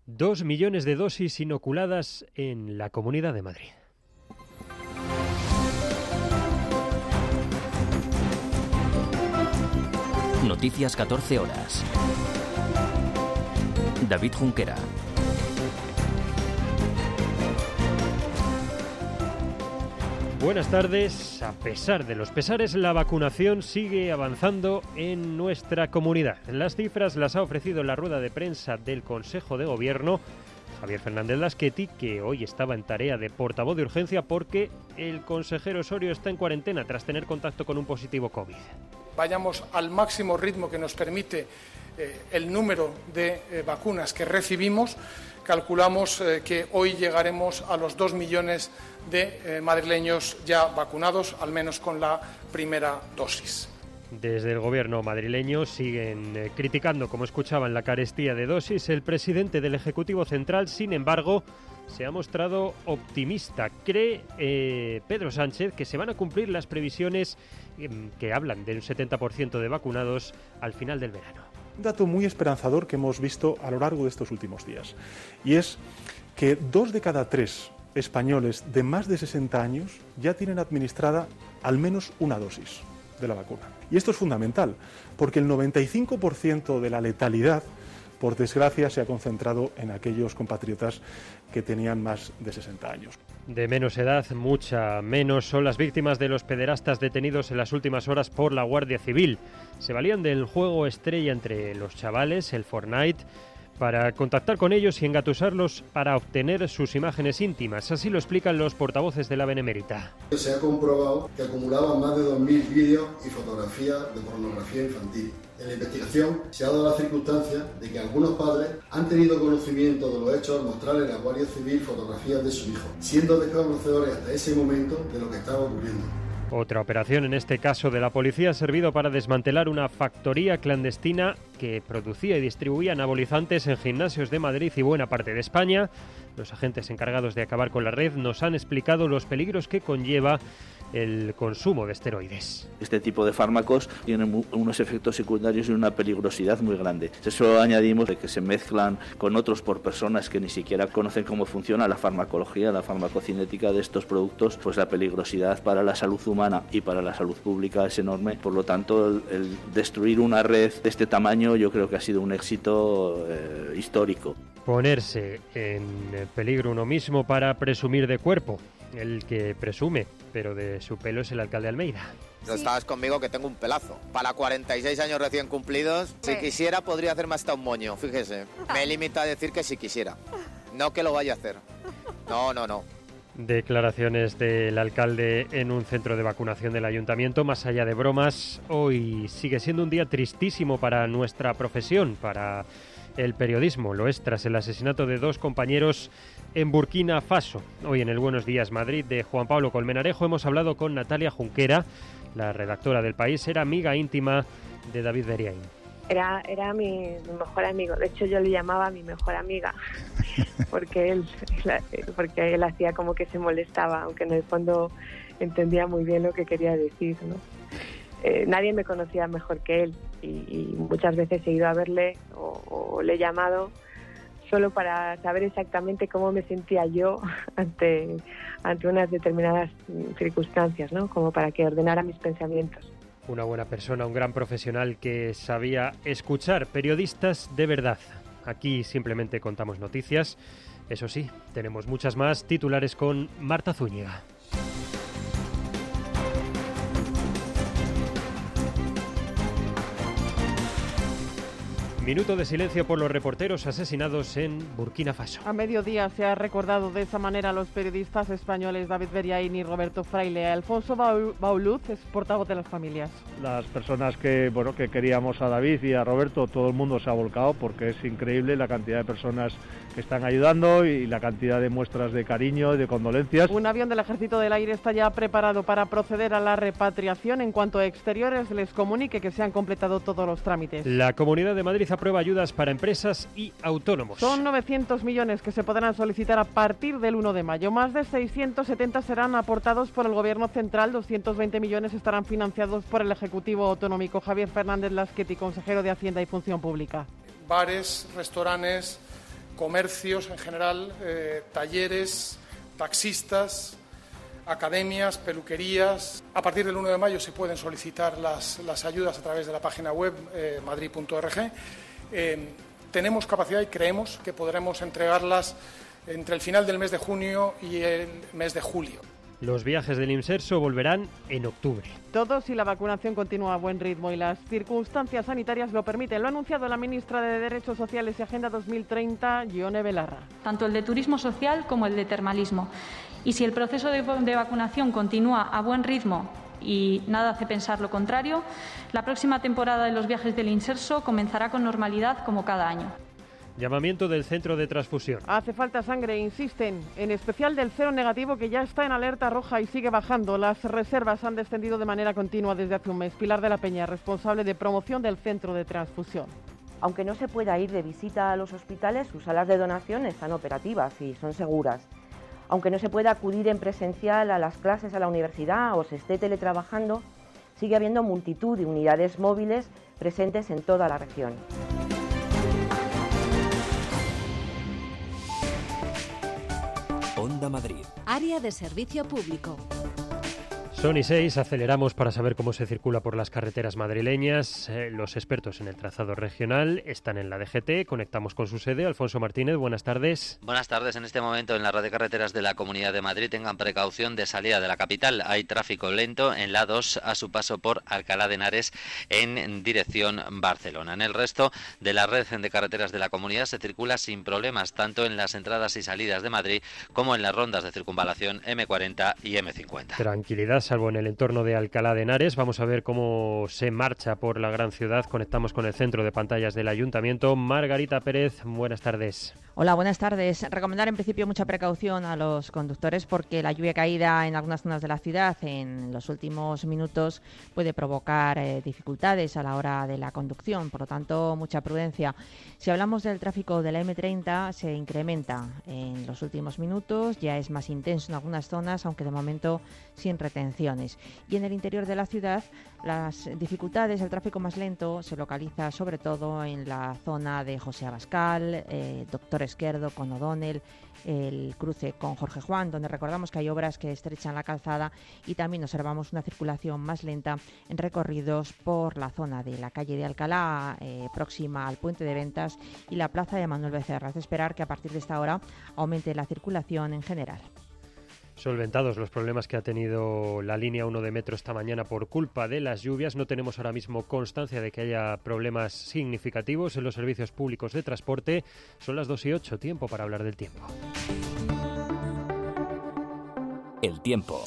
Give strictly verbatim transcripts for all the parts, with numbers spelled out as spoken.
Dos millones de dosis inoculadas en la Comunidad de Madrid. Noticias catorce horas. David Junquera. Buenas tardes. A pesar de los pesares, la vacunación sigue avanzando en nuestra comunidad. Las cifras las ha ofrecido en la rueda de prensa del Consejo de Gobierno Javier Fernández Lasqueti, que hoy estaba en tarea de portavoz de urgencia porque el consejero Osorio está en cuarentena tras tener contacto con un positivo COVID. Vayamos al máximo ritmo que nos permite eh, el número de eh, vacunas que recibimos. Calculamos eh, que hoy llegaremos a los dos millones de eh, madrileños ya vacunados, al menos con la primera dosis. Desde el gobierno madrileño siguen eh, criticando, como escuchaban, la carestía de dosis. El presidente del Ejecutivo Central, sin embargo, se ha mostrado optimista. Cree eh, Pedro Sánchez que se van a cumplir las previsiones eh, que hablan de un setenta por ciento de vacunados al final del verano. Un dato muy esperanzador que hemos visto a lo largo de estos últimos días, y es que dos de cada tres españoles de más de sesenta años ya tienen administrada al menos una dosis de la vacuna. Y esto es fundamental, porque el noventa y cinco por ciento de la letalidad, por desgracia, se ha concentrado en aquellos compatriotas que tenían más de sesenta años. De menos edad, mucha menos, son las víctimas de los pederastas detenidos en las últimas horas por la Guardia Civil. Se valían del juego estrella entre los chavales, el Fortnite, para contactar con ellos y engatusarlos para obtener sus imágenes íntimas. Así lo explican los portavoces de la Benemérita. Se ha comprobado que acumulaban más de dos mil vídeos y fotografías de pornografía infantil. En la investigación se ha dado la circunstancia de que algunos padres han tenido conocimiento de los hechos al mostrarle a la Guardia Civil fotografías de su hijo, siendo desconocedores hasta ese momento de lo que estaba ocurriendo. Otra operación, en este caso de la policía, ha servido para desmantelar una factoría clandestina que producía y distribuía anabolizantes en gimnasios de Madrid y buena parte de España. Los agentes encargados de acabar con la red nos han explicado los peligros que conlleva el consumo de esteroides. Este tipo de fármacos tienen unos efectos secundarios y una peligrosidad muy grande. Eso añadimos de que se mezclan con otros por personas que ni siquiera conocen cómo funciona la farmacología, la farmacocinética de estos productos, pues la peligrosidad para la salud humana y para la salud pública es enorme. Por lo tanto, el, el destruir una red de este tamaño yo creo que ha sido un éxito eh, histórico. Ponerse en peligro uno mismo para presumir de cuerpo. El que presume, pero de su pelo, es el alcalde Almeida. No estabas conmigo que tengo un pelazo. Para cuarenta y seis años recién cumplidos, si quisiera podría hacerme hasta un moño, fíjese. Me limita a decir que si quisiera. No que lo vaya a hacer. No, no, no. Declaraciones del alcalde en un centro de vacunación del ayuntamiento. Más allá de bromas, hoy sigue siendo un día tristísimo para nuestra profesión, para el periodismo. Lo es tras el asesinato de dos compañeros en Burkina Faso. Hoy en el Buenos Días Madrid de Juan Pablo Colmenarejo hemos hablado con Natalia Junquera, la redactora del País. Era amiga íntima de David Beriaín. Era, era mi, mi mejor amigo. De hecho, yo le llamaba mi mejor amiga porque él, porque él hacía como que se molestaba, aunque en el fondo entendía muy bien lo que quería decir, ¿no? Eh, nadie me conocía mejor que él y, y muchas veces he ido a verle o, o le he llamado solo para saber exactamente cómo me sentía yo ante, ante unas determinadas circunstancias, ¿no? Como para que ordenara mis pensamientos. Una buena persona, un gran profesional que sabía escuchar. Periodistas de verdad. Aquí simplemente contamos noticias. Eso sí, tenemos muchas más. Titulares con Marta Zúñiga. Minuto de silencio por los reporteros asesinados en Burkina Faso. A mediodía se ha recordado de esa manera a los periodistas españoles David Beriaín y Roberto Fraile. Alfonso Bauluz es portavoz de las familias. Las personas que, bueno, que queríamos a David y a Roberto, todo el mundo se ha volcado porque es increíble la cantidad de personas que están ayudando y la cantidad de muestras de cariño y de condolencias. Un avión del Ejército del Aire está ya preparado para proceder a la repatriación. En cuanto a exteriores, les comunique que se han completado todos los trámites. La Comunidad de Madrid aprueba ayudas para empresas y autónomos. Son novecientos millones que se podrán solicitar a partir del uno de mayo. Más de seiscientos setenta serán aportados por el Gobierno central, doscientos veinte millones estarán financiados por el Ejecutivo autonómico. Javier Fernández Lasqueti, consejero de Hacienda y Función Pública. Bares, restaurantes, comercios en general, eh, talleres, taxistas, academias, peluquerías. A partir del uno de mayo se pueden solicitar las, las ayudas a través de la página web eh, madrid punto org. Eh, tenemos capacidad y creemos que podremos entregarlas entre el final del mes de junio y el mes de julio. Los viajes del Imserso volverán en octubre. Todo si la vacunación continúa a buen ritmo y las circunstancias sanitarias lo permiten. Lo ha anunciado la ministra de Derechos Sociales y Agenda dos mil treinta, Ione Belarra. Tanto el de turismo social como el de termalismo. Y si el proceso de, de vacunación continúa a buen ritmo y nada hace pensar lo contrario, la próxima temporada de los viajes del Imserso comenzará con normalidad como cada año. Llamamiento del centro de transfusión. Hace falta sangre, insisten, en especial del cero negativo, que ya está en alerta roja y sigue bajando. Las reservas han descendido de manera continua desde hace un mes. Pilar de la Peña, responsable de promoción del centro de transfusión. Aunque no se pueda ir de visita a los hospitales, sus salas de donación están operativas y son seguras. Aunque no se pueda acudir en presencial a las clases a la universidad o se esté teletrabajando, sigue habiendo multitud de unidades móviles presentes en toda la región. Onda Madrid. Área de servicio público. Son y seis, aceleramos para saber cómo se circula por las carreteras madrileñas. Eh, los expertos en el trazado regional están en la D G T. Conectamos con su sede. Alfonso Martínez, buenas tardes. Buenas tardes. En este momento en la red de carreteras de la Comunidad de Madrid tengan precaución de salida de la capital. Hay tráfico lento en la A dos a su paso por Alcalá de Henares en dirección Barcelona. En el resto de la red de carreteras de la Comunidad se circula sin problemas, tanto en las entradas y salidas de Madrid como en las rondas de circunvalación eme cuarenta y eme cincuenta. Tranquilidad, salvo en el entorno de Alcalá de Henares. Vamos a ver cómo se marcha por la gran ciudad. Conectamos con el centro de pantallas del Ayuntamiento. Margarita Pérez, buenas tardes. Hola, buenas tardes. Recomendar en principio mucha precaución a los conductores porque la lluvia caída en algunas zonas de la ciudad en los últimos minutos puede provocar eh, dificultades a la hora de la conducción, por lo tanto mucha prudencia. Si hablamos del tráfico de la eme treinta, se incrementa en los últimos minutos, ya es más intenso en algunas zonas, aunque de momento sin retenciones. Y en el interior de la ciudad, las dificultades, el tráfico más lento se localiza sobre todo en la zona de José Abascal, eh, Doctor Esquerdo con O'Donnell, el cruce con Jorge Juan, donde recordamos que hay obras que estrechan la calzada, y también observamos una circulación más lenta en recorridos por la zona de la calle de Alcalá, eh, próxima al Puente de Ventas, y la plaza de Manuel Becerra. Es de esperar que a partir de esta hora aumente la circulación en general. Solventados los problemas que ha tenido la línea uno de metro esta mañana por culpa de las lluvias, no tenemos ahora mismo constancia de que haya problemas significativos en los servicios públicos de transporte. Son las dos y ocho, tiempo para hablar del tiempo. El tiempo.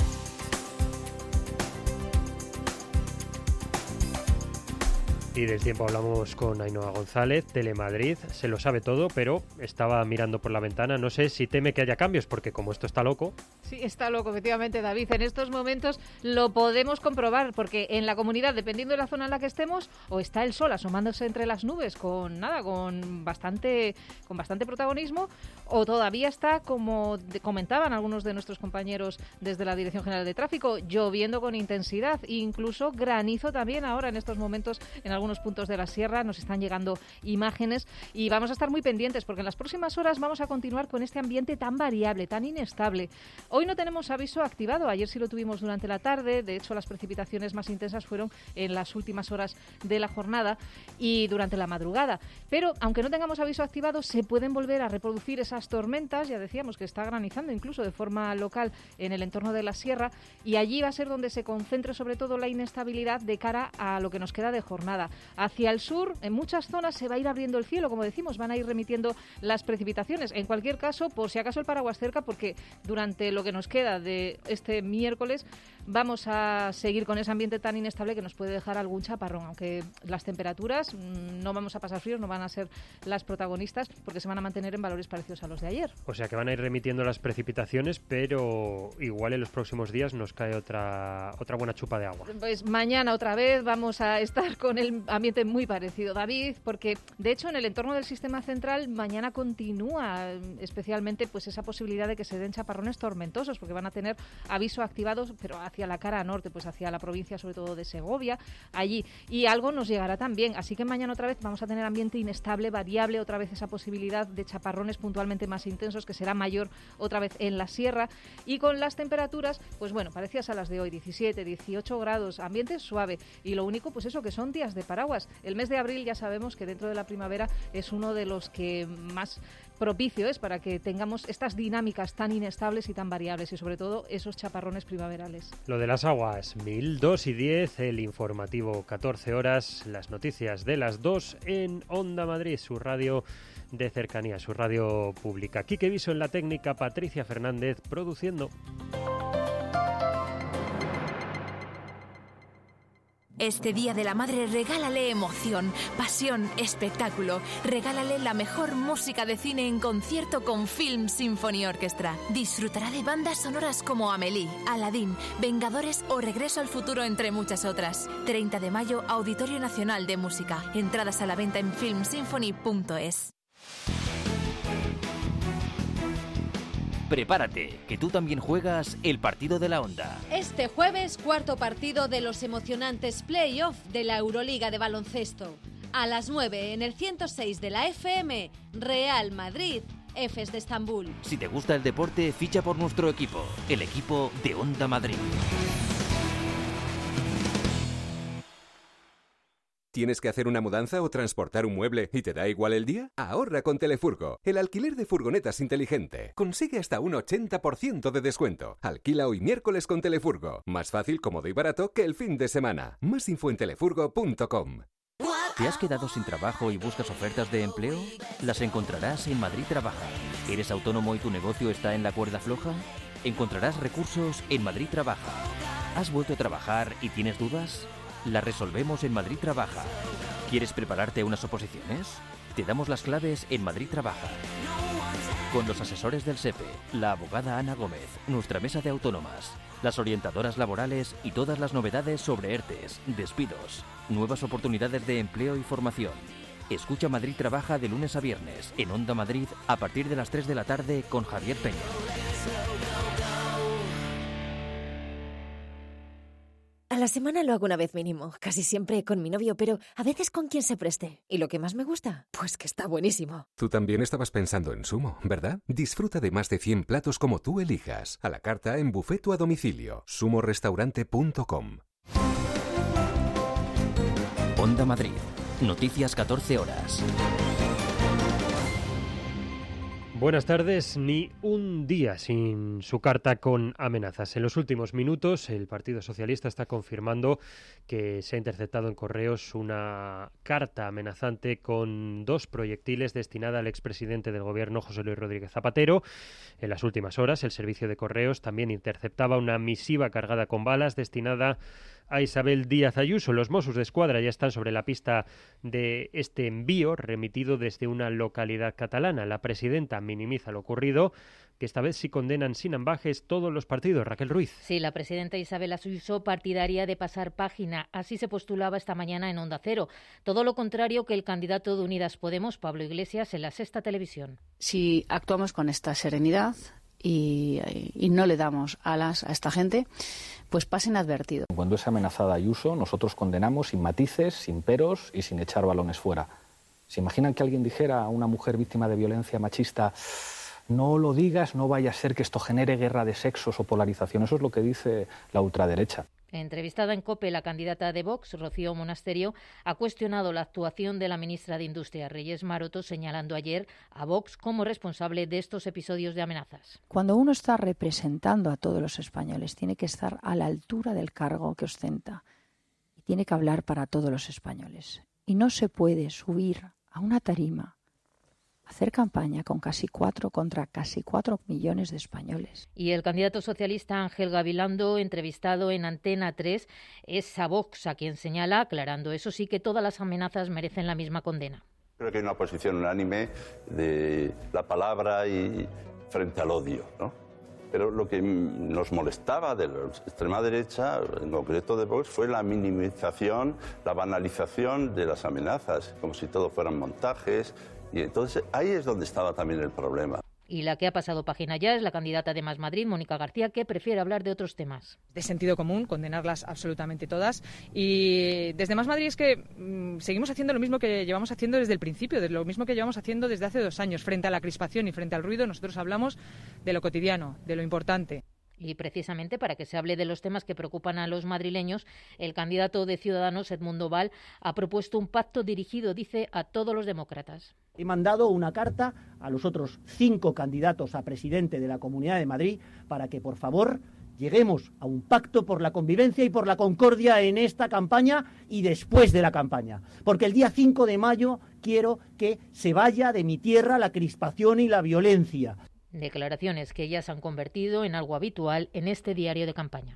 Y del tiempo hablamos con Ainhoa González, Telemadrid. Se lo sabe todo, pero estaba mirando por la ventana. No sé si teme que haya cambios, porque como esto está loco... Sí, está loco, efectivamente, David. En estos momentos lo podemos comprobar, porque en la comunidad, dependiendo de la zona en la que estemos, o está el sol asomándose entre las nubes con nada, con bastante, con bastante protagonismo, o todavía está, como de, comentaban algunos de nuestros compañeros desde la Dirección General de Tráfico, lloviendo con intensidad, incluso granizo también ahora en estos momentos en algunos algunos puntos de la sierra. Nos están llegando imágenes y vamos a estar muy pendientes porque en las próximas horas vamos a continuar con este ambiente tan variable, tan inestable. Hoy no tenemos aviso activado, ayer sí lo tuvimos durante la tarde, de hecho las precipitaciones más intensas fueron en las últimas horas de la jornada y durante la madrugada, pero aunque no tengamos aviso activado se pueden volver a reproducir esas tormentas. Ya decíamos que está granizando incluso de forma local en el entorno de la sierra y allí va a ser donde se concentre sobre todo la inestabilidad de cara a lo que nos queda de jornada. Hacia el sur, en muchas zonas se va a ir abriendo el cielo, como decimos, van a ir remitiendo las precipitaciones. En cualquier caso, por si acaso el paraguas cerca, porque durante lo que nos queda de este miércoles vamos a seguir con ese ambiente tan inestable que nos puede dejar algún chaparrón, aunque las temperaturas no vamos a pasar fríos, no van a ser las protagonistas porque se van a mantener en valores parecidos a los de ayer. O sea que van a ir remitiendo las precipitaciones, pero igual en los próximos días nos cae otra, otra buena chupa de agua. Pues mañana otra vez vamos a estar con el un ambiente muy parecido, David, porque de hecho en el entorno del sistema central mañana continúa especialmente pues esa posibilidad de que se den chaparrones tormentosos, porque van a tener aviso activados, pero hacia la cara norte, pues hacia la provincia sobre todo de Segovia, allí, y algo nos llegará también, así que mañana otra vez vamos a tener ambiente inestable, variable, otra vez esa posibilidad de chaparrones puntualmente más intensos, que será mayor otra vez en la sierra, y con las temperaturas, pues bueno, parecidas a las de hoy, diecisiete, dieciocho grados, ambiente suave, y lo único, pues eso, que son días de paraguas. El mes de abril ya sabemos que dentro de la primavera es uno de los que más propicio es para que tengamos estas dinámicas tan inestables y tan variables, y sobre todo esos chaparrones primaverales. Lo de las aguas, mil dos y diez, el informativo catorce horas, las noticias de las dos en Onda Madrid, su radio de cercanía, su radio pública. Quique Viso en la técnica, Patricia Fernández produciendo. Este Día de la Madre regálale emoción, pasión, espectáculo. Regálale la mejor música de cine en concierto con Film Symphony Orchestra. Disfrutará de bandas sonoras como Amélie, Aladdin, Vengadores o Regreso al Futuro, entre muchas otras. treinta de mayo, Auditorio Nacional de Música. Entradas a la venta en film symphony punto es. Prepárate, que tú también juegas el partido de la Onda. Este jueves, cuarto partido de los emocionantes play-off de la Euroliga de baloncesto. A las nueve en el ciento seis de la F M, Real Madrid, Efes de Estambul. Si te gusta el deporte, ficha por nuestro equipo, el equipo de Onda Madrid. ¿Tienes que hacer una mudanza o transportar un mueble y te da igual el día? Ahorra con Telefurgo, el alquiler de furgonetas inteligente. Consigue hasta un ochenta por ciento de descuento. Alquila hoy miércoles con Telefurgo. Más fácil, cómodo y barato que el fin de semana. Más info en telefurgo punto com. ¿Te has quedado sin trabajo y buscas ofertas de empleo? Las encontrarás en Madrid Trabaja. ¿Eres autónomo y tu negocio está en la cuerda floja? Encontrarás recursos en Madrid Trabaja. ¿Has vuelto a trabajar y tienes dudas? La resolvemos en Madrid Trabaja. ¿Quieres prepararte a unas oposiciones? Te damos las claves en Madrid Trabaja. Con los asesores del SEPE, la abogada Ana Gómez, nuestra mesa de autónomas, las orientadoras laborales y todas las novedades sobre ERTES, despidos, nuevas oportunidades de empleo y formación. Escucha Madrid Trabaja de lunes a viernes en Onda Madrid a partir de las tres de la tarde con Javier Peña. A la semana lo hago una vez mínimo, casi siempre con mi novio, pero a veces con quien se preste. ¿Y lo que más me gusta? Pues que está buenísimo. Tú también estabas pensando en Sumo, ¿verdad? Disfruta de más de cien platos como tú elijas. A la carta, en buffet o a domicilio. sumo restaurante punto com. Onda Madrid. Noticias catorce horas. Buenas tardes. Ni un día sin su carta con amenazas. En los últimos minutos, el Partido Socialista está confirmando que se ha interceptado en correos una carta amenazante con dos proyectiles destinada al expresidente del Gobierno, José Luis Rodríguez Zapatero. En las últimas horas, el servicio de correos también interceptaba una misiva cargada con balas destinada a Isabel Díaz Ayuso. Los Mossos de Escuadra ya están sobre la pista de este envío remitido desde una localidad catalana. La presidenta minimiza lo ocurrido, que esta vez sí condenan sin ambajes todos los partidos. Raquel Ruiz. Sí, la presidenta Isabel Ayuso, partidaria de pasar página. Así se postulaba esta mañana en Onda Cero. Todo lo contrario que el candidato de Unidas Podemos, Pablo Iglesias, en la Sexta Televisión. Si actuamos con esta serenidad y, y no le damos alas a esta gente, pues pasa inadvertido. Cuando es amenazada Ayuso, nosotros condenamos sin matices, sin peros y sin echar balones fuera. ¿Se imaginan que alguien dijera a una mujer víctima de violencia machista: no lo digas, no vaya a ser que esto genere guerra de sexos o polarización? Eso es lo que dice la ultraderecha. Entrevistada en COPE, la candidata de Vox, Rocío Monasterio, ha cuestionado la actuación de la ministra de Industria, Reyes Maroto, señalando ayer a Vox como responsable de estos episodios de amenazas. Cuando uno está representando a todos los españoles, tiene que estar a la altura del cargo que ostenta y tiene que hablar para todos los españoles. Y no se puede subir a una tarima, hacer campaña con casi cuatro contra casi cuatro millones de españoles. Y el candidato socialista Ángel Gabilondo, entrevistado en Antena tres, es a Vox a quien señala, aclarando eso sí, que todas las amenazas merecen la misma condena. Creo que hay una posición unánime de la palabra y frente al odio, ¿no? Pero lo que nos molestaba de la extrema derecha, en concreto de Vox, fue la minimización, la banalización de las amenazas, como si todo fueran montajes, y entonces ahí es donde estaba también el problema. Y la que ha pasado página ya es la candidata de Más Madrid, Mónica García, que prefiere hablar de otros temas. De sentido común, condenarlas absolutamente todas. Y desde Más Madrid es que mmm, seguimos haciendo lo mismo que llevamos haciendo desde el principio, de lo mismo que llevamos haciendo desde hace dos años. Frente a la crispación y frente al ruido, nosotros hablamos de lo cotidiano, de lo importante. Y precisamente para que se hable de los temas que preocupan a los madrileños, el candidato de Ciudadanos, Edmundo Val, ha propuesto un pacto dirigido, dice, a todos los demócratas. He mandado una carta a los otros cinco candidatos a presidente de la Comunidad de Madrid para que, por favor, lleguemos a un pacto por la convivencia y por la concordia en esta campaña y después de la campaña. Porque el día cinco de mayo quiero que se vaya de mi tierra la crispación y la violencia. Declaraciones que ya se han convertido en algo habitual en este diario de campaña.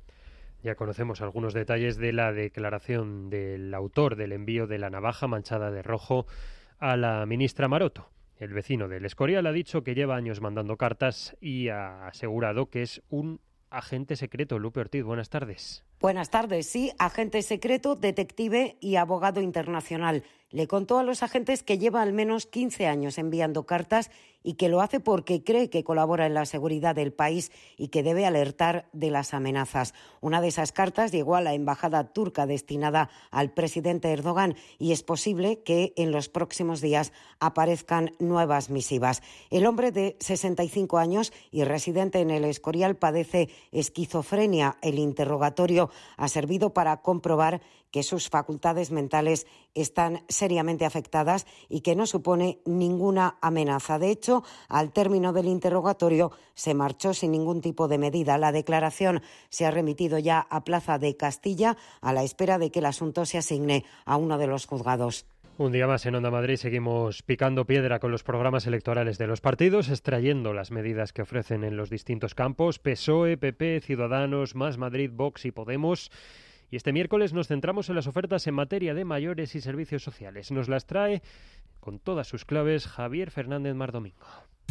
Ya conocemos algunos detalles de la declaración del autor del envío de la navaja manchada de rojo a la ministra Maroto. El vecino del Escorial ha dicho que lleva años mandando cartas y ha asegurado que es un agente secreto. Lupe Ortiz, buenas tardes. Buenas tardes, sí, agente secreto, detective y abogado internacional. Le contó a los agentes que lleva al menos quince años enviando cartas y que lo hace porque cree que colabora en la seguridad del país y que debe alertar de las amenazas. Una de esas cartas llegó a la embajada turca destinada al presidente Erdogan y es posible que en los próximos días aparezcan nuevas misivas. El hombre de sesenta y cinco años y residente en el Escorial padece esquizofrenia. El interrogatorio ha servido para comprobar que sus facultades mentales están seriamente afectadas y que no supone ninguna amenaza. De hecho, al término del interrogatorio se marchó sin ningún tipo de medida. La declaración se ha remitido ya a Plaza de Castilla a la espera de que el asunto se asigne a uno de los juzgados. Un día más en Onda Madrid seguimos picando piedra con los programas electorales de los partidos, extrayendo las medidas que ofrecen en los distintos campos, P S O E, P P, Ciudadanos, Más Madrid, Vox y Podemos. Y este miércoles nos centramos en las ofertas en materia de mayores y servicios sociales. Nos las trae con todas sus claves Javier Fernández Mardomingo.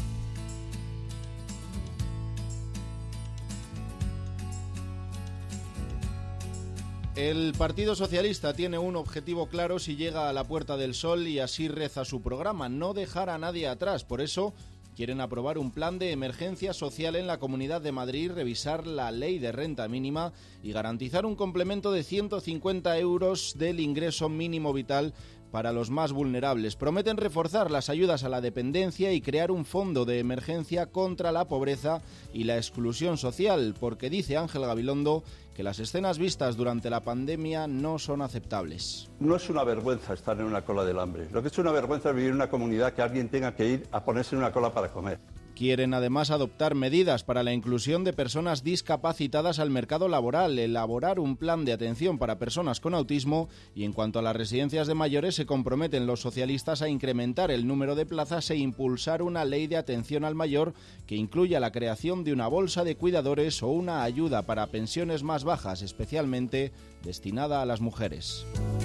El Partido Socialista tiene un objetivo claro si llega a la Puerta del Sol y así reza su programa: no dejar a nadie atrás. Por eso quieren aprobar un plan de emergencia social en la Comunidad de Madrid, revisar la ley de renta mínima y garantizar un complemento de ciento cincuenta euros del ingreso mínimo vital para los más vulnerables. Prometen reforzar las ayudas a la dependencia y crear un fondo de emergencia contra la pobreza y la exclusión social, porque dice Ángel Gabilondo que las escenas vistas durante la pandemia no son aceptables. No es una vergüenza estar en una cola del hambre. Lo que es una vergüenza es vivir en una comunidad que alguien tenga que ir a ponerse en una cola para comer. Quieren además adoptar medidas para la inclusión de personas discapacitadas al mercado laboral, elaborar un plan de atención para personas con autismo y en cuanto a las residencias de mayores se comprometen los socialistas a incrementar el número de plazas e impulsar una ley de atención al mayor que incluya la creación de una bolsa de cuidadores o una ayuda para pensiones más bajas, especialmente destinada a las mujeres.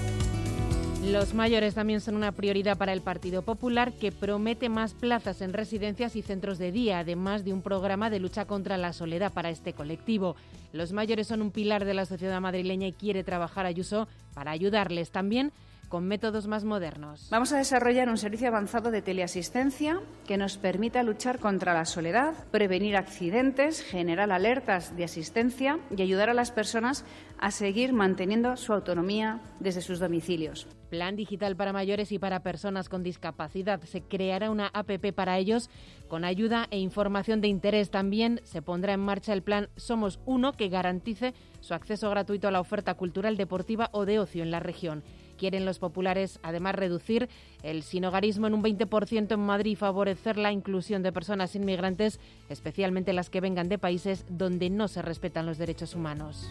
Los mayores también son una prioridad para el Partido Popular, que promete más plazas en residencias y centros de día, además de un programa de lucha contra la soledad para este colectivo. Los mayores son un pilar de la sociedad madrileña y quiere trabajar Ayuso para ayudarles también con métodos más modernos. Vamos a desarrollar un servicio avanzado de teleasistencia que nos permita luchar contra la soledad, prevenir accidentes, generar alertas de asistencia y ayudar a las personas a seguir manteniendo su autonomía desde sus domicilios. Plan digital para mayores y para personas con discapacidad. Se creará una app para ellos con ayuda e información de interés. También se pondrá en marcha el plan Somos Uno, que garantice su acceso gratuito a la oferta cultural, deportiva o de ocio en la región. Quieren los populares, además, reducir el sinhogarismo en un veinte por ciento en Madrid y favorecer la inclusión de personas inmigrantes, especialmente las que vengan de países donde no se respetan los derechos humanos.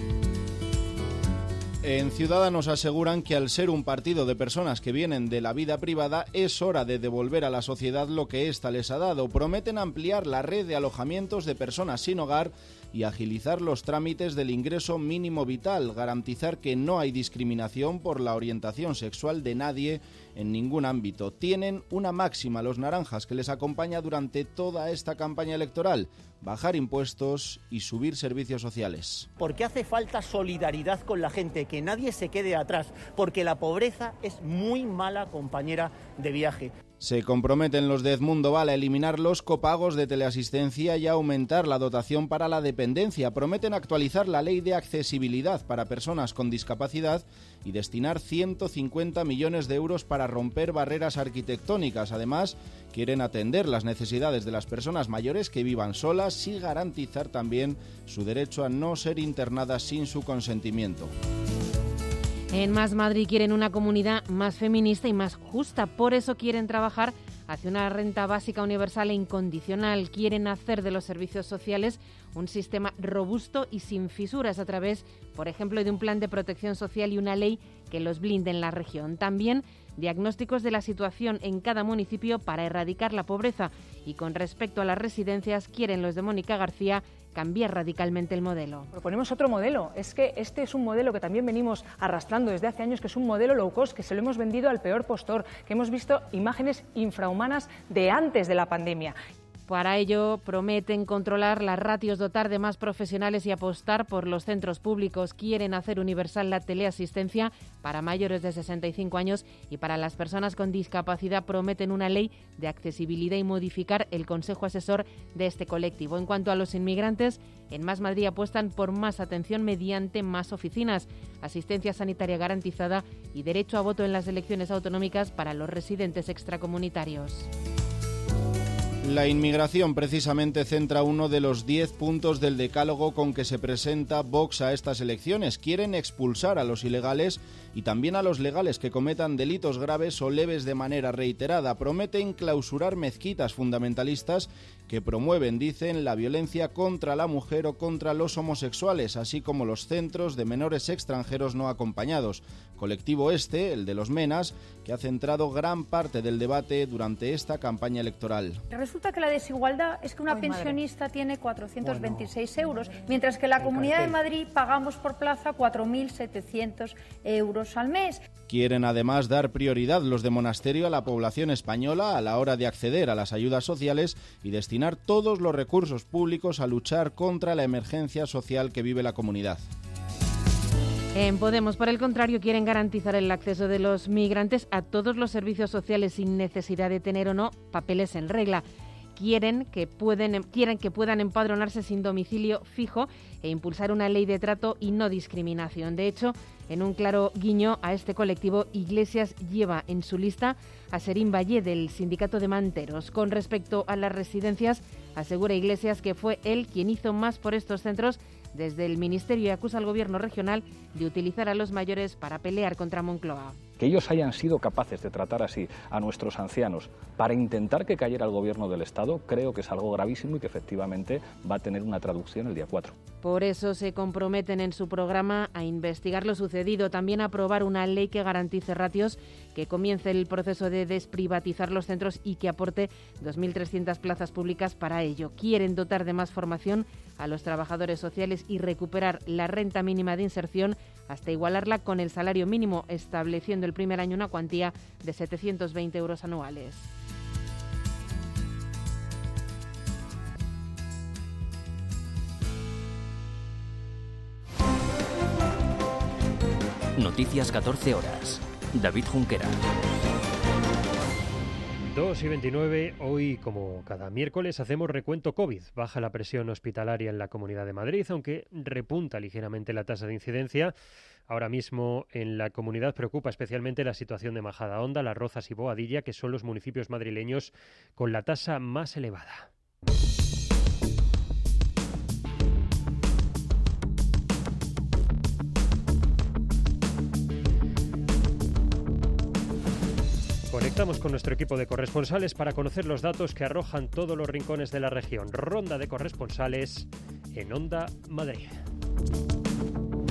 En Ciudadanos aseguran que al ser un partido de personas que vienen de la vida privada es hora de devolver a la sociedad lo que ésta les ha dado. Prometen ampliar la red de alojamientos de personas sin hogar y agilizar los trámites del ingreso mínimo vital, garantizar que no hay discriminación por la orientación sexual de nadie en ningún ámbito. Tienen una máxima los naranjas que les acompaña durante toda esta campaña electoral: bajar impuestos y subir servicios sociales. Porque hace falta solidaridad con la gente, que nadie se quede atrás, porque la pobreza es muy mala compañera de viaje. Se comprometen los de Edmundo Val a eliminar los copagos de teleasistencia y a aumentar la dotación para la dependencia. Prometen actualizar la ley de accesibilidad para personas con discapacidad y destinar ciento cincuenta millones de euros para romper barreras arquitectónicas. Además, quieren atender las necesidades de las personas mayores que vivan solas y garantizar también su derecho a no ser internadas sin su consentimiento. En Más Madrid quieren una comunidad más feminista y más justa. Por eso quieren trabajar hacia una renta básica universal e incondicional. Quieren hacer de los servicios sociales un sistema robusto y sin fisuras a través, por ejemplo, de un plan de protección social y una ley que los blinde en la región. También diagnósticos de la situación en cada municipio para erradicar la pobreza. Y con respecto a las residencias, quieren los de Mónica García cambiar radicalmente el modelo. Proponemos otro modelo. Es que este es un modelo que también venimos arrastrando desde hace años, que es un modelo low cost, que se lo hemos vendido al peor postor, que hemos visto imágenes infrahumanas de antes de la pandemia. Para ello, prometen controlar las ratios, dotar de más profesionales y apostar por los centros públicos. Quieren hacer universal la teleasistencia para mayores de sesenta y cinco años y para las personas con discapacidad prometen una ley de accesibilidad y modificar el consejo asesor de este colectivo. En cuanto a los inmigrantes, en Más Madrid apuestan por más atención mediante más oficinas, asistencia sanitaria garantizada y derecho a voto en las elecciones autonómicas para los residentes extracomunitarios. La inmigración precisamente centra uno de los diez puntos del decálogo con que se presenta Vox a estas elecciones. Quieren expulsar a los ilegales y también a los legales que cometan delitos graves o leves de manera reiterada. Prometen clausurar mezquitas fundamentalistas que promueven, dicen, la violencia contra la mujer o contra los homosexuales, así como los centros de menores extranjeros no acompañados. Colectivo este, el de los MENAS, que ha centrado gran parte del debate durante esta campaña electoral. Resulta que la desigualdad es que una Ay, pensionista madre. tiene cuatrocientos veintiséis Bueno. euros, mientras que en la El Comunidad de cartel. Madrid pagamos por plaza cuatro mil setecientos euros al mes. Quieren además dar prioridad los de Monasterio a la población española a la hora de acceder a las ayudas sociales y destinar todos los recursos públicos a luchar contra la emergencia social que vive la comunidad. En Podemos, por el contrario, quieren garantizar el acceso de los migrantes a todos los servicios sociales sin necesidad de tener o no papeles en regla. Quieren que, pueden, quieren que puedan empadronarse sin domicilio fijo e impulsar una ley de trato y no discriminación. De hecho, en un claro guiño a este colectivo, Iglesias lleva en su lista a Serín Valle del Sindicato de Manteros. Con respecto a las residencias, asegura Iglesias que fue él quien hizo más por estos centros desde el Ministerio y acusa al Gobierno regional de utilizar a los mayores para pelear contra Moncloa. Que ellos hayan sido capaces de tratar así a nuestros ancianos para intentar que cayera el Gobierno del Estado, creo que es algo gravísimo y que efectivamente va a tener una traducción el día cuatro. Por eso se comprometen en su programa a investigar lo sucedido, también a aprobar una ley que garantice ratios, que comience el proceso de desprivatizar los centros y que aporte dos mil trescientas plazas públicas para ello. Quieren dotar de más formación a los trabajadores sociales y recuperar la renta mínima de inserción hasta igualarla con el salario mínimo, estableciendo el primer año una cuantía de setecientos veinte euros anuales. Noticias catorce horas. David Junquera. dos y veintinueve, hoy como cada miércoles hacemos recuento COVID. Baja la presión hospitalaria en la Comunidad de Madrid, aunque repunta ligeramente la tasa de incidencia. Ahora mismo en la comunidad preocupa especialmente la situación de Majadahonda, Las Rozas y Boadilla, que son los municipios madrileños con la tasa más elevada. Conectamos con nuestro equipo de corresponsales para conocer los datos que arrojan todos los rincones de la región. Ronda de corresponsales en Onda Madrid.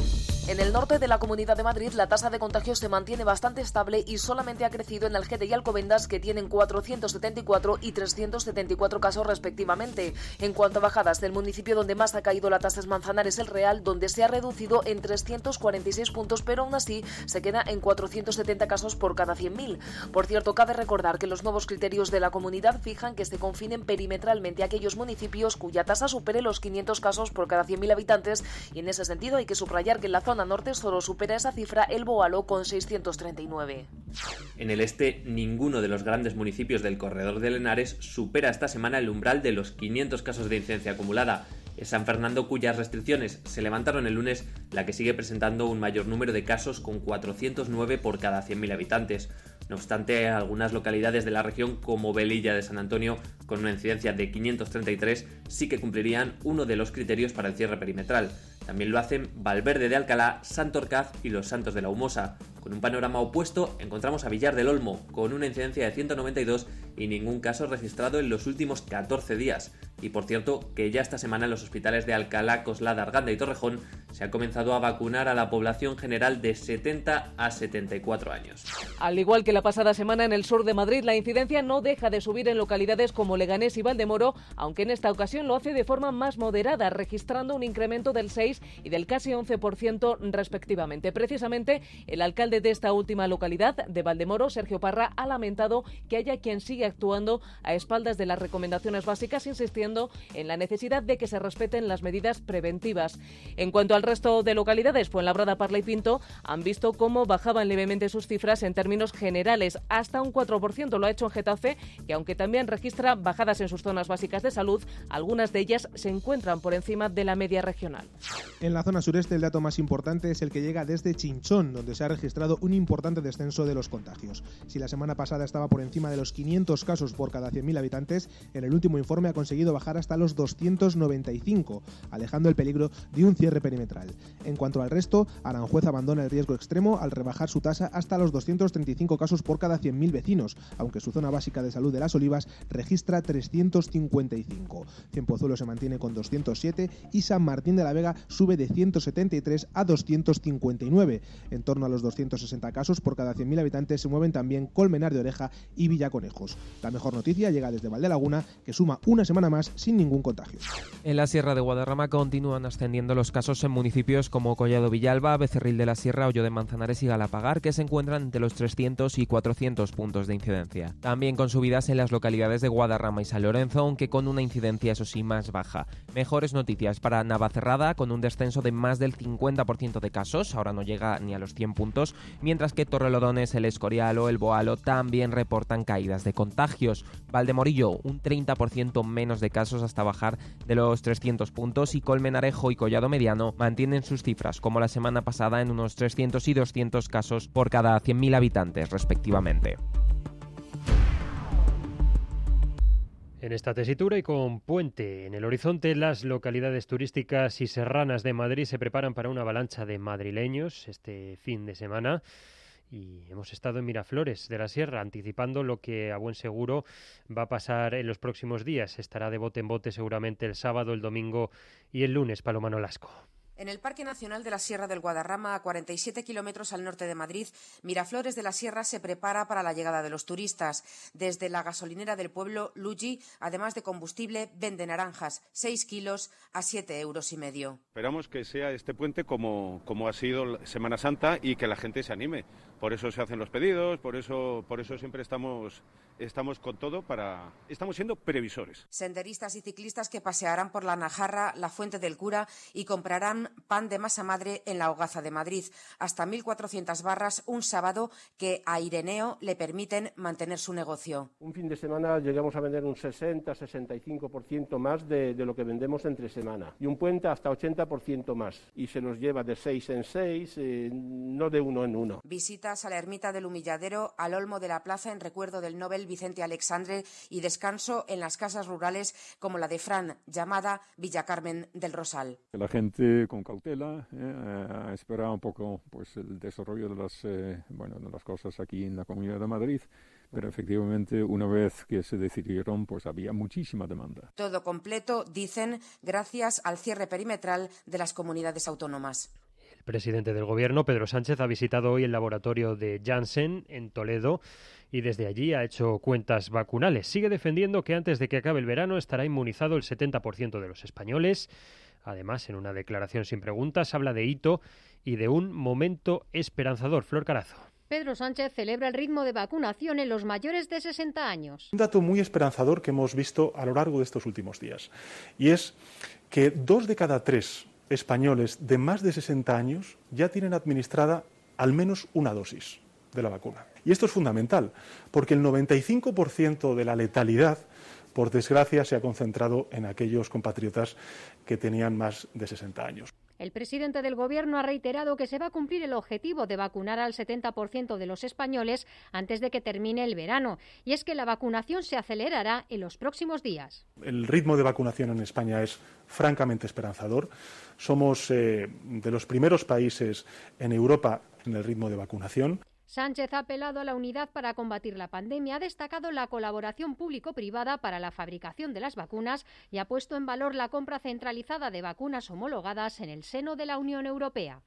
En el norte de la Comunidad de Madrid, la tasa de contagios se mantiene bastante estable y solamente ha crecido en Algete y Alcobendas, que tienen cuatrocientos setenta y cuatro y trescientos setenta y cuatro casos respectivamente. En cuanto a bajadas, del municipio donde más ha caído la tasa es Manzanares el Real, donde se ha reducido en trescientos cuarenta y seis puntos, pero aún así se queda en cuatrocientos setenta casos por cada cien mil. Por cierto, cabe recordar que los nuevos criterios de la comunidad fijan que se confinen perimetralmente aquellos municipios cuya tasa supere los quinientos casos por cada cien mil habitantes, y en ese sentido hay que subrayar que en la zona norte solo supera esa cifra el Boalo con seiscientos treinta y nueve. En el este, ninguno de los grandes municipios del corredor del Henares supera esta semana el umbral de los quinientos casos de incidencia acumulada. Es San Fernando, cuyas restricciones se levantaron el lunes, la que sigue presentando un mayor número de casos, con cuatrocientos nueve por cada cien mil habitantes. No obstante, algunas localidades de la región, como Velilla de San Antonio, con una incidencia de quinientos treinta y tres, sí que cumplirían uno de los criterios para el cierre perimetral. También lo hacen Valverde de Alcalá, Santorcaz y Los Santos de la Humosa. Con un panorama opuesto, encontramos a Villar del Olmo, con una incidencia de ciento noventa y dos y ningún caso registrado en los últimos catorce días. Y por cierto, que ya esta semana en los hospitales de Alcalá, Coslada, Arganda y Torrejón se ha comenzado a vacunar a la población general de setenta a setenta y cuatro años. Al igual que la pasada semana en el sur de Madrid, la incidencia no deja de subir en localidades como Leganés y Valdemoro, aunque en esta ocasión lo hace de forma más moderada, registrando un incremento del seis y del casi once por ciento respectivamente. Precisamente, el alcalde de esta última localidad, de Valdemoro, Sergio Parra, ha lamentado que haya quien sigue actuando a espaldas de las recomendaciones básicas, insistiendo en la necesidad de que se respeten las medidas preventivas. En cuanto al resto de localidades, Fuenlabrada, Parla y Pinto han visto cómo bajaban levemente sus cifras en términos generales. Hasta un cuatro por ciento lo ha hecho en Getafe, que aunque también registra bajadas en sus zonas básicas de salud, algunas de ellas se encuentran por encima de la media regional. En la zona sureste, el dato más importante es el que llega desde Chinchón, donde se ha registrado un importante descenso de los contagios. Si la semana pasada estaba por encima de los quinientos casos por cada cien mil habitantes, en el último informe ha conseguido bajar hasta los doscientos noventa y cinco, alejando el peligro de un cierre perimetral. En cuanto al resto, Aranjuez abandona el riesgo extremo al rebajar su tasa hasta los doscientos treinta y cinco casos por cada cien mil vecinos, aunque su zona básica de salud de Las Olivas registra trescientos cincuenta y cinco. Cienpozuelo se mantiene con doscientos siete y San Martín de la Vega sube de ciento setenta y tres a doscientos cincuenta y nueve. En torno a los doscientos sesenta casos por cada cien mil habitantes se mueven también Colmenar de Oreja y Villaconejos. La mejor noticia llega desde Valdelaguna, que suma una semana más sin ningún contagio. En la Sierra de Guadarrama continúan ascendiendo los casos en municipios como Collado Villalba, Becerril de la Sierra, Hoyo de Manzanares y Galapagar, que se encuentran entre los trescientos y cuatrocientos puntos de incidencia. También con subidas en las localidades de Guadarrama y San Lorenzo, aunque con una incidencia, eso sí, más baja. Mejores noticias para Navacerrada, con un descenso de más del cincuenta por ciento de casos, ahora no llega ni a los cien puntos, mientras que Torrelodones, El Escorial o El Boalo también reportan caídas de contagios. Valdemorillo, un treinta por ciento menos de casos hasta bajar de los trescientos puntos, y Colmenarejo y Collado Mediano mantienen sus cifras como la semana pasada en unos trescientos y doscientos casos por cada cien mil habitantes respectivamente. En esta tesitura y con puente en el horizonte, las localidades turísticas y serranas de Madrid se preparan para una avalancha de madrileños este fin de semana. Y hemos estado en Miraflores de la Sierra anticipando lo que a buen seguro va a pasar en los próximos días. Estará de bote en bote seguramente el sábado, el domingo y el lunes. Paloma Nolasco. En el Parque Nacional de la Sierra del Guadarrama, a cuarenta y siete kilómetros al norte de Madrid, Miraflores de la Sierra se prepara para la llegada de los turistas. Desde la gasolinera del pueblo, Luigi, además de combustible, vende naranjas, seis kilos a siete euros y medio. Esperamos que sea este puente como, como ha sido Semana Santa y que la gente se anime. Por eso se hacen los pedidos, por eso, por eso siempre estamos, estamos con todo para... Estamos siendo previsores. Senderistas y ciclistas que pasearán por la Najarra, la Fuente del Cura y comprarán pan de masa madre en la Hogaza de Madrid. Hasta mil cuatrocientas barras un sábado que a Ireneo le permiten mantener su negocio. Un fin de semana llegamos a vender un sesenta a sesenta y cinco por ciento más de, de lo que vendemos entre semana. Y un puente hasta ochenta por ciento más. Y se nos lleva de seis en seis, eh, no de uno en uno. Visitas a la ermita del Humilladero, al Olmo de la Plaza en recuerdo del Nobel Vicente Alexandre y descanso en las casas rurales como la de Fran, llamada Villa Carmen del Rosal. La gente con cautela eh, espera un poco pues el desarrollo de las eh, bueno de las cosas aquí en la Comunidad de Madrid, pero efectivamente una vez que se decidieron pues había muchísima demanda. Todo completo, dicen, gracias al cierre perimetral de las comunidades autónomas. presidente del Gobierno, Pedro Sánchez, ha visitado hoy el laboratorio de Janssen en Toledo y desde allí ha hecho cuentas vacunales. Sigue defendiendo que antes de que acabe el verano estará inmunizado el setenta por ciento de los españoles. Además, en una declaración sin preguntas, habla de hito y de un momento esperanzador. Flor Carazo. Pedro Sánchez celebra el ritmo de vacunación en los mayores de sesenta años. Un dato muy esperanzador que hemos visto a lo largo de estos últimos días, y es que dos de cada tres españoles de más de sesenta años ya tienen administrada al menos una dosis de la vacuna. Y esto es fundamental, porque el noventa y cinco por ciento de la letalidad, por desgracia, se ha concentrado en aquellos compatriotas que tenían más de sesenta años. El presidente del Gobierno ha reiterado que se va a cumplir el objetivo de vacunar al setenta por ciento de los españoles antes de que termine el verano. Y es que la vacunación se acelerará en los próximos días. El ritmo de vacunación en España es francamente esperanzador. Somos eh, de los primeros países en Europa en el ritmo de vacunación. Sánchez ha apelado a la unidad para combatir la pandemia, ha destacado la colaboración público-privada para la fabricación de las vacunas y ha puesto en valor la compra centralizada de vacunas homologadas en el seno de la Unión Europea.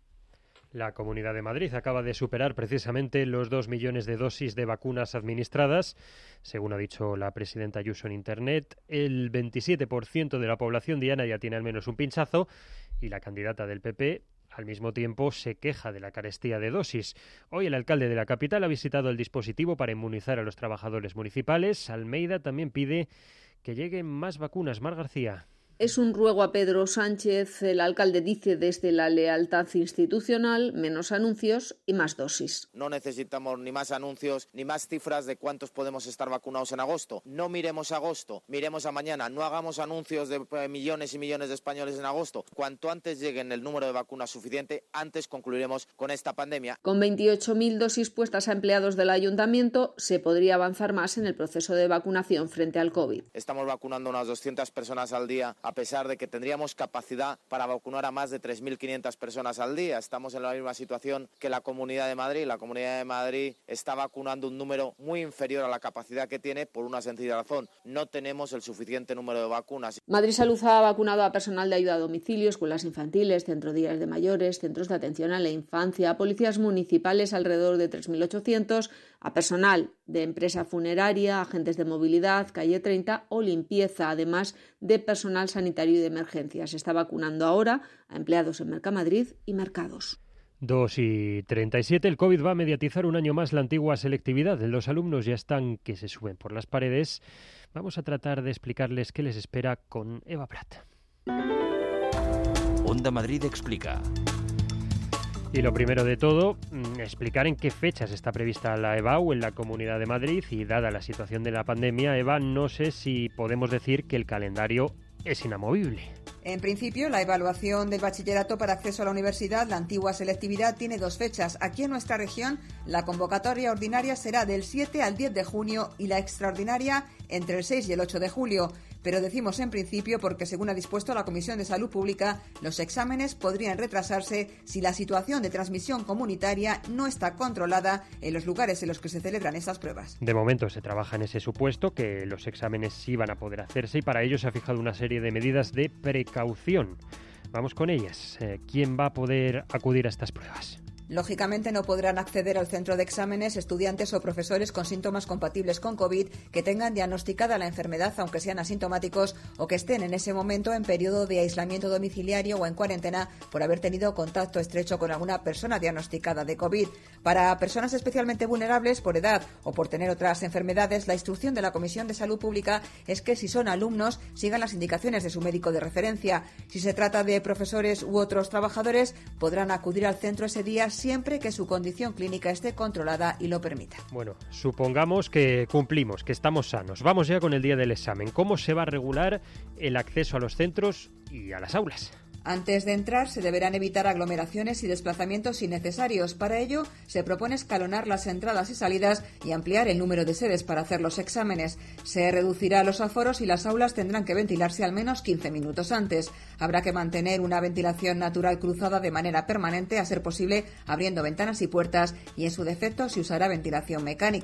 La Comunidad de Madrid acaba de superar precisamente los dos millones de dosis de vacunas administradas. Según ha dicho la presidenta Ayuso en Internet, el veintisiete por ciento de la población diana ya tiene al menos un pinchazo y la candidata del P P al mismo tiempo se queja de la carestía de dosis. Hoy el alcalde de la capital ha visitado el dispositivo para inmunizar a los trabajadores municipales. Almeida también pide que lleguen más vacunas. Mar García. Es un ruego a Pedro Sánchez. El alcalde dice desde la lealtad institucional, menos anuncios y más dosis. No necesitamos ni más anuncios ni más cifras de cuántos podemos estar vacunados en agosto. No miremos agosto, miremos a mañana. No hagamos anuncios de millones y millones de españoles en agosto. Cuanto antes lleguen el número de vacunas suficiente, antes concluiremos con esta pandemia. Con veintiocho mil dosis puestas a empleados del ayuntamiento, se podría avanzar más en el proceso de vacunación frente al COVID. Estamos vacunando unas doscientas personas al día, a pesar de que tendríamos capacidad para vacunar a más de tres mil quinientas personas al día. Estamos en la misma situación que la Comunidad de Madrid. La Comunidad de Madrid está vacunando un número muy inferior a la capacidad que tiene por una sencilla razón. No tenemos el suficiente número de vacunas. Madrid Salud ha vacunado a personal de ayuda a domicilio, escuelas infantiles, centros de días de mayores, centros de atención a la infancia, a policías municipales alrededor de tres mil ochocientos, a personal de empresa funeraria, agentes de movilidad, calle treinta o limpieza, además de personal sanitario y de emergencias. Se está vacunando ahora a empleados en Mercamadrid y mercados. dos y treinta y siete. El COVID va a mediatizar un año más la antigua selectividad. Los alumnos ya están que se suben por las paredes. Vamos a tratar de explicarles qué les espera con Eva Prat. Onda Madrid explica. Y lo primero de todo, explicar en qué fechas está prevista la EBAU en la Comunidad de Madrid y dada la situación de la pandemia, Eva, no sé si podemos decir que el calendario es inamovible. En principio, la evaluación del bachillerato para acceso a la universidad, la antigua selectividad, tiene dos fechas. Aquí en nuestra región, la convocatoria ordinaria será del siete al diez de junio y la extraordinaria entre el seis y el ocho de julio. Pero decimos en principio porque, según ha dispuesto la Comisión de Salud Pública, los exámenes podrían retrasarse si la situación de transmisión comunitaria no está controlada en los lugares en los que se celebran estas pruebas. De momento se trabaja en ese supuesto, que los exámenes sí van a poder hacerse y para ello se ha fijado una serie de medidas de precaución. Vamos con ellas. Eh, ¿Quién va a poder acudir a estas pruebas? Lógicamente no podrán acceder al centro de exámenes estudiantes o profesores con síntomas compatibles con COVID que tengan diagnosticada la enfermedad, aunque sean asintomáticos, o que estén en ese momento en periodo de aislamiento domiciliario o en cuarentena por haber tenido contacto estrecho con alguna persona diagnosticada de COVID. Para personas especialmente vulnerables por edad o por tener otras enfermedades, la instrucción de la Comisión de Salud Pública es que si son alumnos sigan las indicaciones de su médico de referencia. Si se trata de profesores u otros trabajadores, podrán acudir al centro ese día siempre que su condición clínica esté controlada y lo permita. Bueno, supongamos que cumplimos, que estamos sanos. Vamos ya con el día del examen. ¿Cómo se va a regular el acceso a los centros y a las aulas? Antes de entrar se deberán evitar aglomeraciones y desplazamientos innecesarios. Para ello se propone escalonar las entradas y salidas y ampliar el número de sedes para hacer los exámenes. Se reducirá los aforos y las aulas tendrán que ventilarse al menos quince minutos antes. Habrá que mantener una ventilación natural cruzada de manera permanente, a ser posible abriendo ventanas y puertas, y en su defecto se usará ventilación mecánica.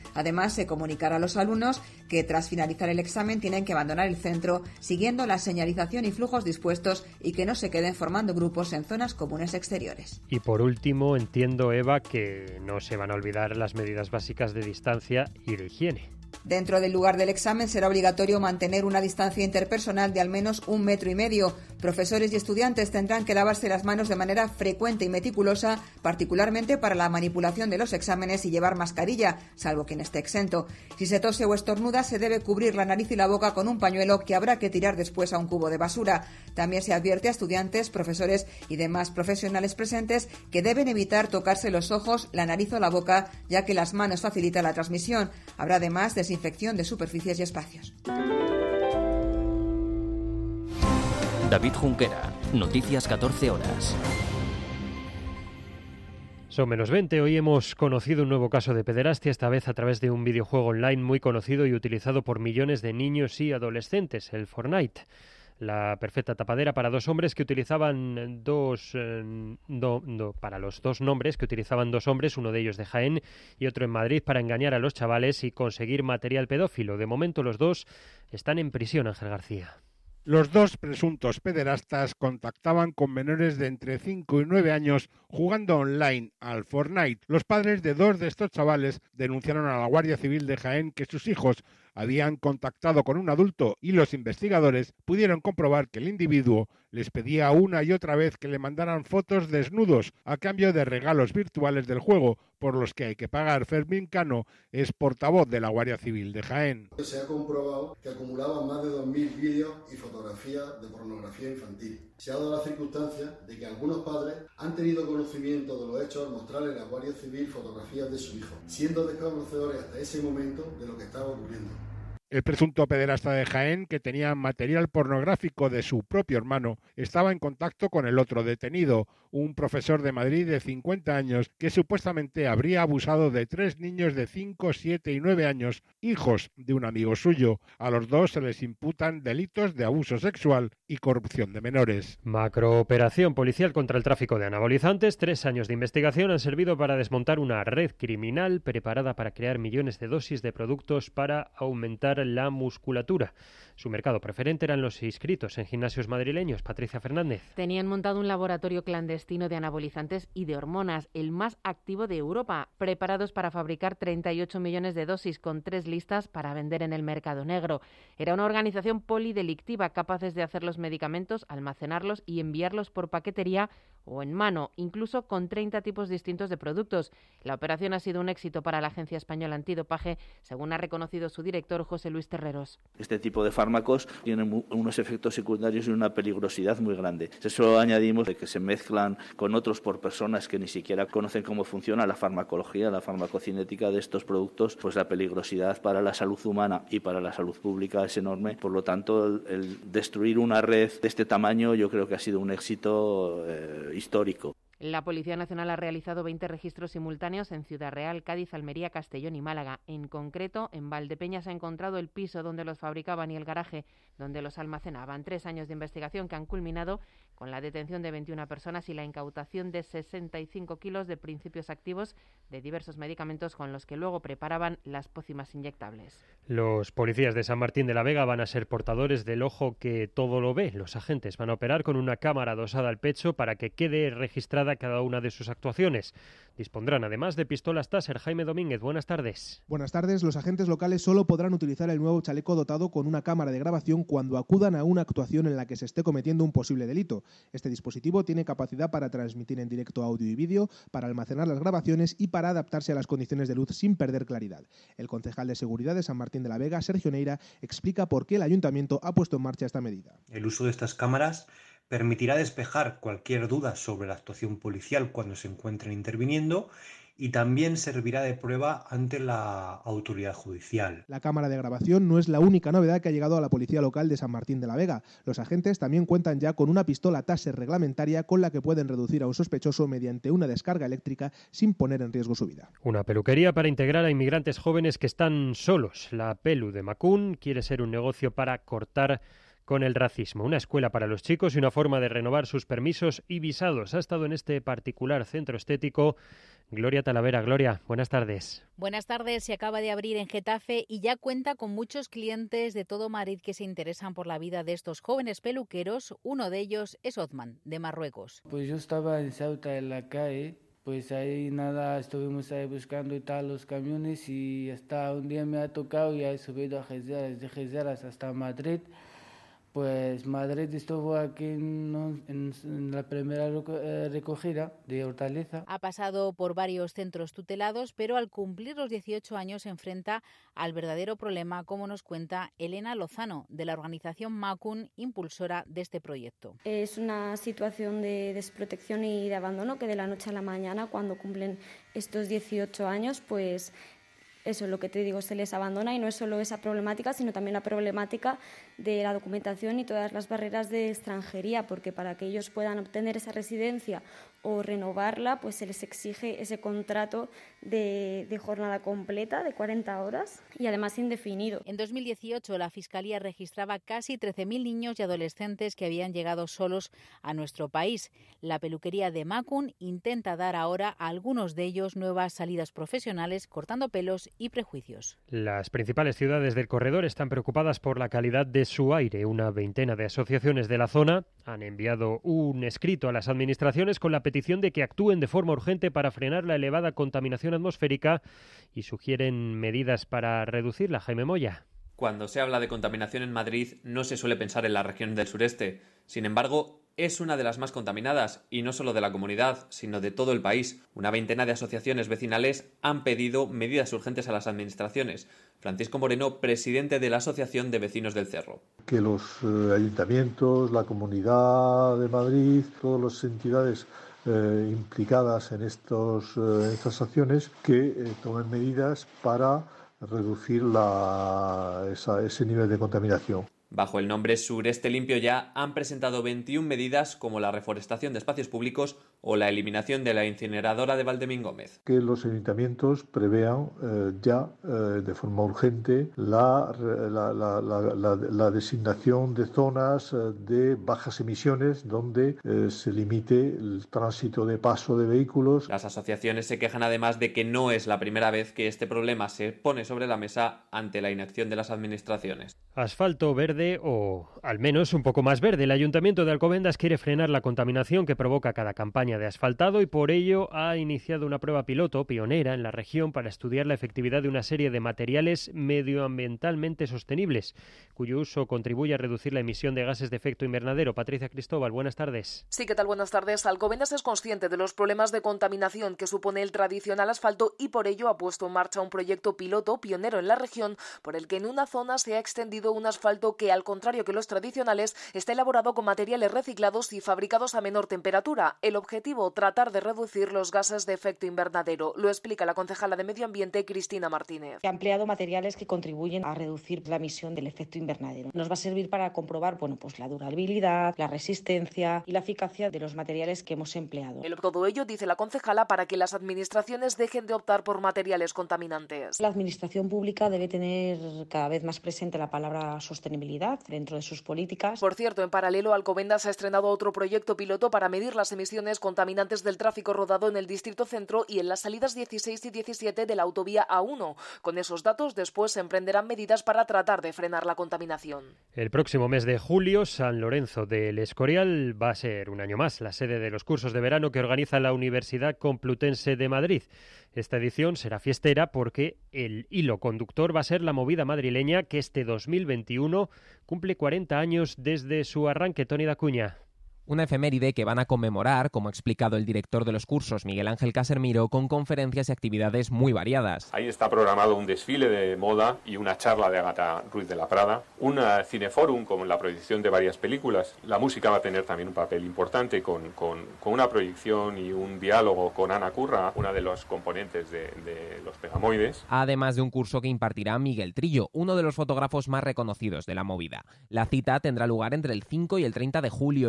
Además, se comunicará a los alumnos que tras finalizar el examen tienen que abandonar el centro siguiendo la señalización y flujos dispuestos y que no se queden formando grupos en zonas comunes exteriores. Y por último, entiendo, Eva, que no se van a olvidar las medidas básicas de distancia y de higiene. Dentro del lugar del examen será obligatorio mantener una distancia interpersonal de al menos un metro y medio. Profesores y estudiantes tendrán que lavarse las manos de manera frecuente y meticulosa, particularmente para la manipulación de los exámenes, y llevar mascarilla, salvo quien esté exento. Si se tose o estornuda, se debe cubrir la nariz y la boca con un pañuelo que habrá que tirar después a un cubo de basura. También se advierte a estudiantes, profesores y demás profesionales presentes que deben evitar tocarse los ojos, la nariz o la boca, ya que las manos facilitan la transmisión. Habrá además desinfección de superficies y espacios. David Junquera, Noticias catorce horas. Son menos veinte. Hoy hemos conocido un nuevo caso de pederastia, esta vez a través de un videojuego online muy conocido y utilizado por millones de niños y adolescentes, el Fortnite. La perfecta tapadera para dos hombres que utilizaban dos eh, do, do, para los dos nombres que utilizaban dos hombres, uno de ellos de Jaén y otro en Madrid, para engañar a los chavales y conseguir material pedófilo. De momento los dos están en prisión, Ángel García. Los dos presuntos pederastas contactaban con menores de entre cinco y nueve años jugando online al Fortnite. Los padres de dos de estos chavales denunciaron a la Guardia Civil de Jaén que sus hijos habían contactado con un adulto y los investigadores pudieron comprobar que el individuo les pedía una y otra vez que le mandaran fotos desnudos a cambio de regalos virtuales del juego, por los que hay que pagar. Fermín Cano es portavoz de la Guardia Civil de Jaén. Se ha comprobado que acumulaban más de dos mil vídeos y fotografías de pornografía infantil. Se ha dado la circunstancia de que algunos padres han tenido conocimiento de los hechos al mostrarle a la Guardia Civil fotografías de su hijo, siendo desconocedores hasta ese momento de lo que estaba ocurriendo. El presunto pederasta de Jaén, que tenía material pornográfico de su propio hermano, estaba en contacto con el otro detenido, un profesor de Madrid de cincuenta años, que supuestamente habría abusado de tres niños de cinco, siete y nueve años, hijos de un amigo suyo. A los dos se les imputan delitos de abuso sexual y corrupción de menores. Macrooperación policial contra el tráfico de anabolizantes. Tres años de investigación han servido para desmontar una red criminal preparada para crear millones de dosis de productos para aumentar la musculatura. Su mercado preferente eran los inscritos en gimnasios madrileños. Patricia Fernández. Tenían montado un laboratorio clandestino de anabolizantes y de hormonas, el más activo de Europa, preparados para fabricar treinta y ocho millones de dosis con tres listas para vender en el mercado negro. Era una organización polidelictiva, capaces de hacer los medicamentos, almacenarlos y enviarlos por paquetería o en mano, incluso con treinta tipos distintos de productos. La operación ha sido un éxito para la Agencia Española Antidopaje, según ha reconocido su director, José Luis Terreros. Este tipo de fármacos tienen unos efectos secundarios y una peligrosidad muy grande. Eso añadimos de que se mezclan con otros por personas que ni siquiera conocen cómo funciona la farmacología, la farmacocinética de estos productos, pues la peligrosidad para la salud humana y para la salud pública es enorme. Por lo tanto, el, el destruir una red de este tamaño yo creo que ha sido un éxito eh, histórico. La Policía Nacional ha realizado veinte registros simultáneos en Ciudad Real, Cádiz, Almería, Castellón y Málaga. En concreto, en Valdepeñas se ha encontrado el piso donde los fabricaban y el garaje donde los almacenaban. Tres años de investigación que han culminado con la detención de veintiuna personas y la incautación de sesenta y cinco kilos de principios activos de diversos medicamentos con los que luego preparaban las pócimas inyectables. Los policías de San Martín de la Vega van a ser portadores del ojo que todo lo ve. Los agentes van a operar con una cámara adosada al pecho para que quede registrada cada una de sus actuaciones. Dispondrán además de pistolas Taser. Jaime Domínguez, buenas tardes. Buenas tardes. Los agentes locales solo podrán utilizar el nuevo chaleco dotado con una cámara de grabación cuando acudan a una actuación en la que se esté cometiendo un posible delito. Este dispositivo tiene capacidad para transmitir en directo audio y vídeo, para almacenar las grabaciones y para adaptarse a las condiciones de luz sin perder claridad. El concejal de Seguridad de San Martín de la Vega, Sergio Neira, explica por qué el ayuntamiento ha puesto en marcha esta medida. El uso de estas cámaras permitirá despejar cualquier duda sobre la actuación policial cuando se encuentren interviniendo y también servirá de prueba ante la autoridad judicial. La cámara de grabación no es la única novedad que ha llegado a la policía local de San Martín de la Vega. Los agentes también cuentan ya con una pistola Taser reglamentaria con la que pueden reducir a un sospechoso mediante una descarga eléctrica sin poner en riesgo su vida. Una peluquería para integrar a inmigrantes jóvenes que están solos. La Pelu de Macún quiere ser un negocio para cortar con el racismo, una escuela para los chicos y una forma de renovar sus permisos y visados. Ha estado en este particular centro estético Gloria Talavera. Gloria, buenas tardes. Buenas tardes. Se acaba de abrir en Getafe y ya cuenta con muchos clientes de todo Madrid que se interesan por la vida de estos jóvenes peluqueros. Uno de ellos es Othman, de Marruecos. Pues yo estaba en Ceuta, en la calle, pues ahí nada, estuvimos ahí buscando y tal los camiones y hasta un día me ha tocado y he subido a Gezeras, de Gezeras hasta Madrid. Pues Madrid estuvo aquí en, en, en la primera recogida de hortaliza. Ha pasado por varios centros tutelados, pero al cumplir los dieciocho años se enfrenta al verdadero problema, como nos cuenta Elena Lozano, de la organización Macun, impulsora de este proyecto. Es una situación de desprotección y de abandono que de la noche a la mañana, cuando cumplen estos dieciocho años, pues eso es lo que te digo, se les abandona, y no es solo esa problemática, sino también la problemática de la documentación y todas las barreras de extranjería, porque para que ellos puedan obtener esa residencia o renovarla, pues se les exige ese contrato de, de jornada completa de cuarenta horas y además indefinido. En dos mil dieciocho la Fiscalía registraba casi trece mil niños y adolescentes que habían llegado solos a nuestro país. La peluquería de Macun intenta dar ahora a algunos de ellos nuevas salidas profesionales, cortando pelos y prejuicios. Las principales ciudades del corredor están preocupadas por la calidad de su aire. Una veintena de asociaciones de la zona han enviado un escrito a las administraciones con la petición de que actúen de forma urgente para frenar la elevada contaminación atmosférica y sugieren medidas para reducirla. Jaime Moya. Cuando se habla de contaminación en Madrid no se suele pensar en la región del sureste. Sin embargo, es una de las más contaminadas, y no solo de la comunidad, sino de todo el país. Una veintena de asociaciones vecinales han pedido medidas urgentes a las administraciones. Francisco Moreno, presidente de la Asociación de Vecinos del Cerro. Que los eh, ayuntamientos, la Comunidad de Madrid, todas las entidades eh, implicadas en, estos, eh, estas acciones, que eh, tomen medidas para reducir la, esa, ese nivel de contaminación. Bajo el nombre Sureste Limpio Ya han presentado veintiuna medidas, como la reforestación de espacios públicos o la eliminación de la incineradora de Valdemín Gómez. Que los ayuntamientos prevean eh, ya eh, de forma urgente la, la, la, la, la, la designación de zonas eh, de bajas emisiones donde eh, se limite el tránsito de paso de vehículos. Las asociaciones se quejan además de que no es la primera vez que este problema se pone sobre la mesa ante la inacción de las administraciones. Asfalto verde, o al menos un poco más verde. El Ayuntamiento de Alcobendas quiere frenar la contaminación que provoca cada campaña de asfaltado y por ello ha iniciado una prueba piloto pionera en la región para estudiar la efectividad de una serie de materiales medioambientalmente sostenibles, cuyo uso contribuye a reducir la emisión de gases de efecto invernadero. Patricia Cristóbal, buenas tardes. Sí, ¿qué tal? Buenas tardes. Alcobendas es consciente de los problemas de contaminación que supone el tradicional asfalto y por ello ha puesto en marcha un proyecto piloto pionero en la región por el que en una zona se ha extendido un asfalto que, al contrario que los tradicionales, está elaborado con materiales reciclados y fabricados a menor temperatura. El objetivo, tratar de reducir los gases de efecto invernadero. Lo explica la concejala de Medio Ambiente, Cristina Martínez. Ha empleado materiales que contribuyen a reducir la emisión del efecto invernadero. Nos va a servir para comprobar, bueno, pues la durabilidad, la resistencia y la eficacia de los materiales que hemos empleado. El, todo ello, dice la concejala, para que las administraciones dejen de optar por materiales contaminantes. La administración pública debe tener cada vez más presente la palabra sostenibilidad dentro de sus políticas. Por cierto, en paralelo, Alcobendas ha estrenado otro proyecto piloto para medir las emisiones contaminantes del tráfico rodado en el Distrito Centro y en las salidas dieciséis y diecisiete de la autovía A uno. Con esos datos, después se emprenderán medidas para tratar de frenar la contaminación. El próximo mes de julio, San Lorenzo del Escorial va a ser un año más la sede de los cursos de verano que organiza la Universidad Complutense de Madrid. Esta edición será fiestera porque el hilo conductor va a ser la movida madrileña que este dos mil veintiuno cumple cuarenta años desde su arranque. Toni Dacuña. Una efeméride que van a conmemorar, como ha explicado el director de los cursos, Miguel Ángel Casermiro, con conferencias y actividades muy variadas. Ahí está programado un desfile de moda y una charla de Agatha Ruiz de la Prada, un cineforum con la proyección de varias películas. La música va a tener también un papel importante con, con, con una proyección y un diálogo con Ana Curra, una de los componentes de, de los Pegamoides. Además de un curso que impartirá Miguel Trillo, uno de los fotógrafos más reconocidos de la movida. La cita tendrá lugar entre el cinco y el treinta de julio y en ella se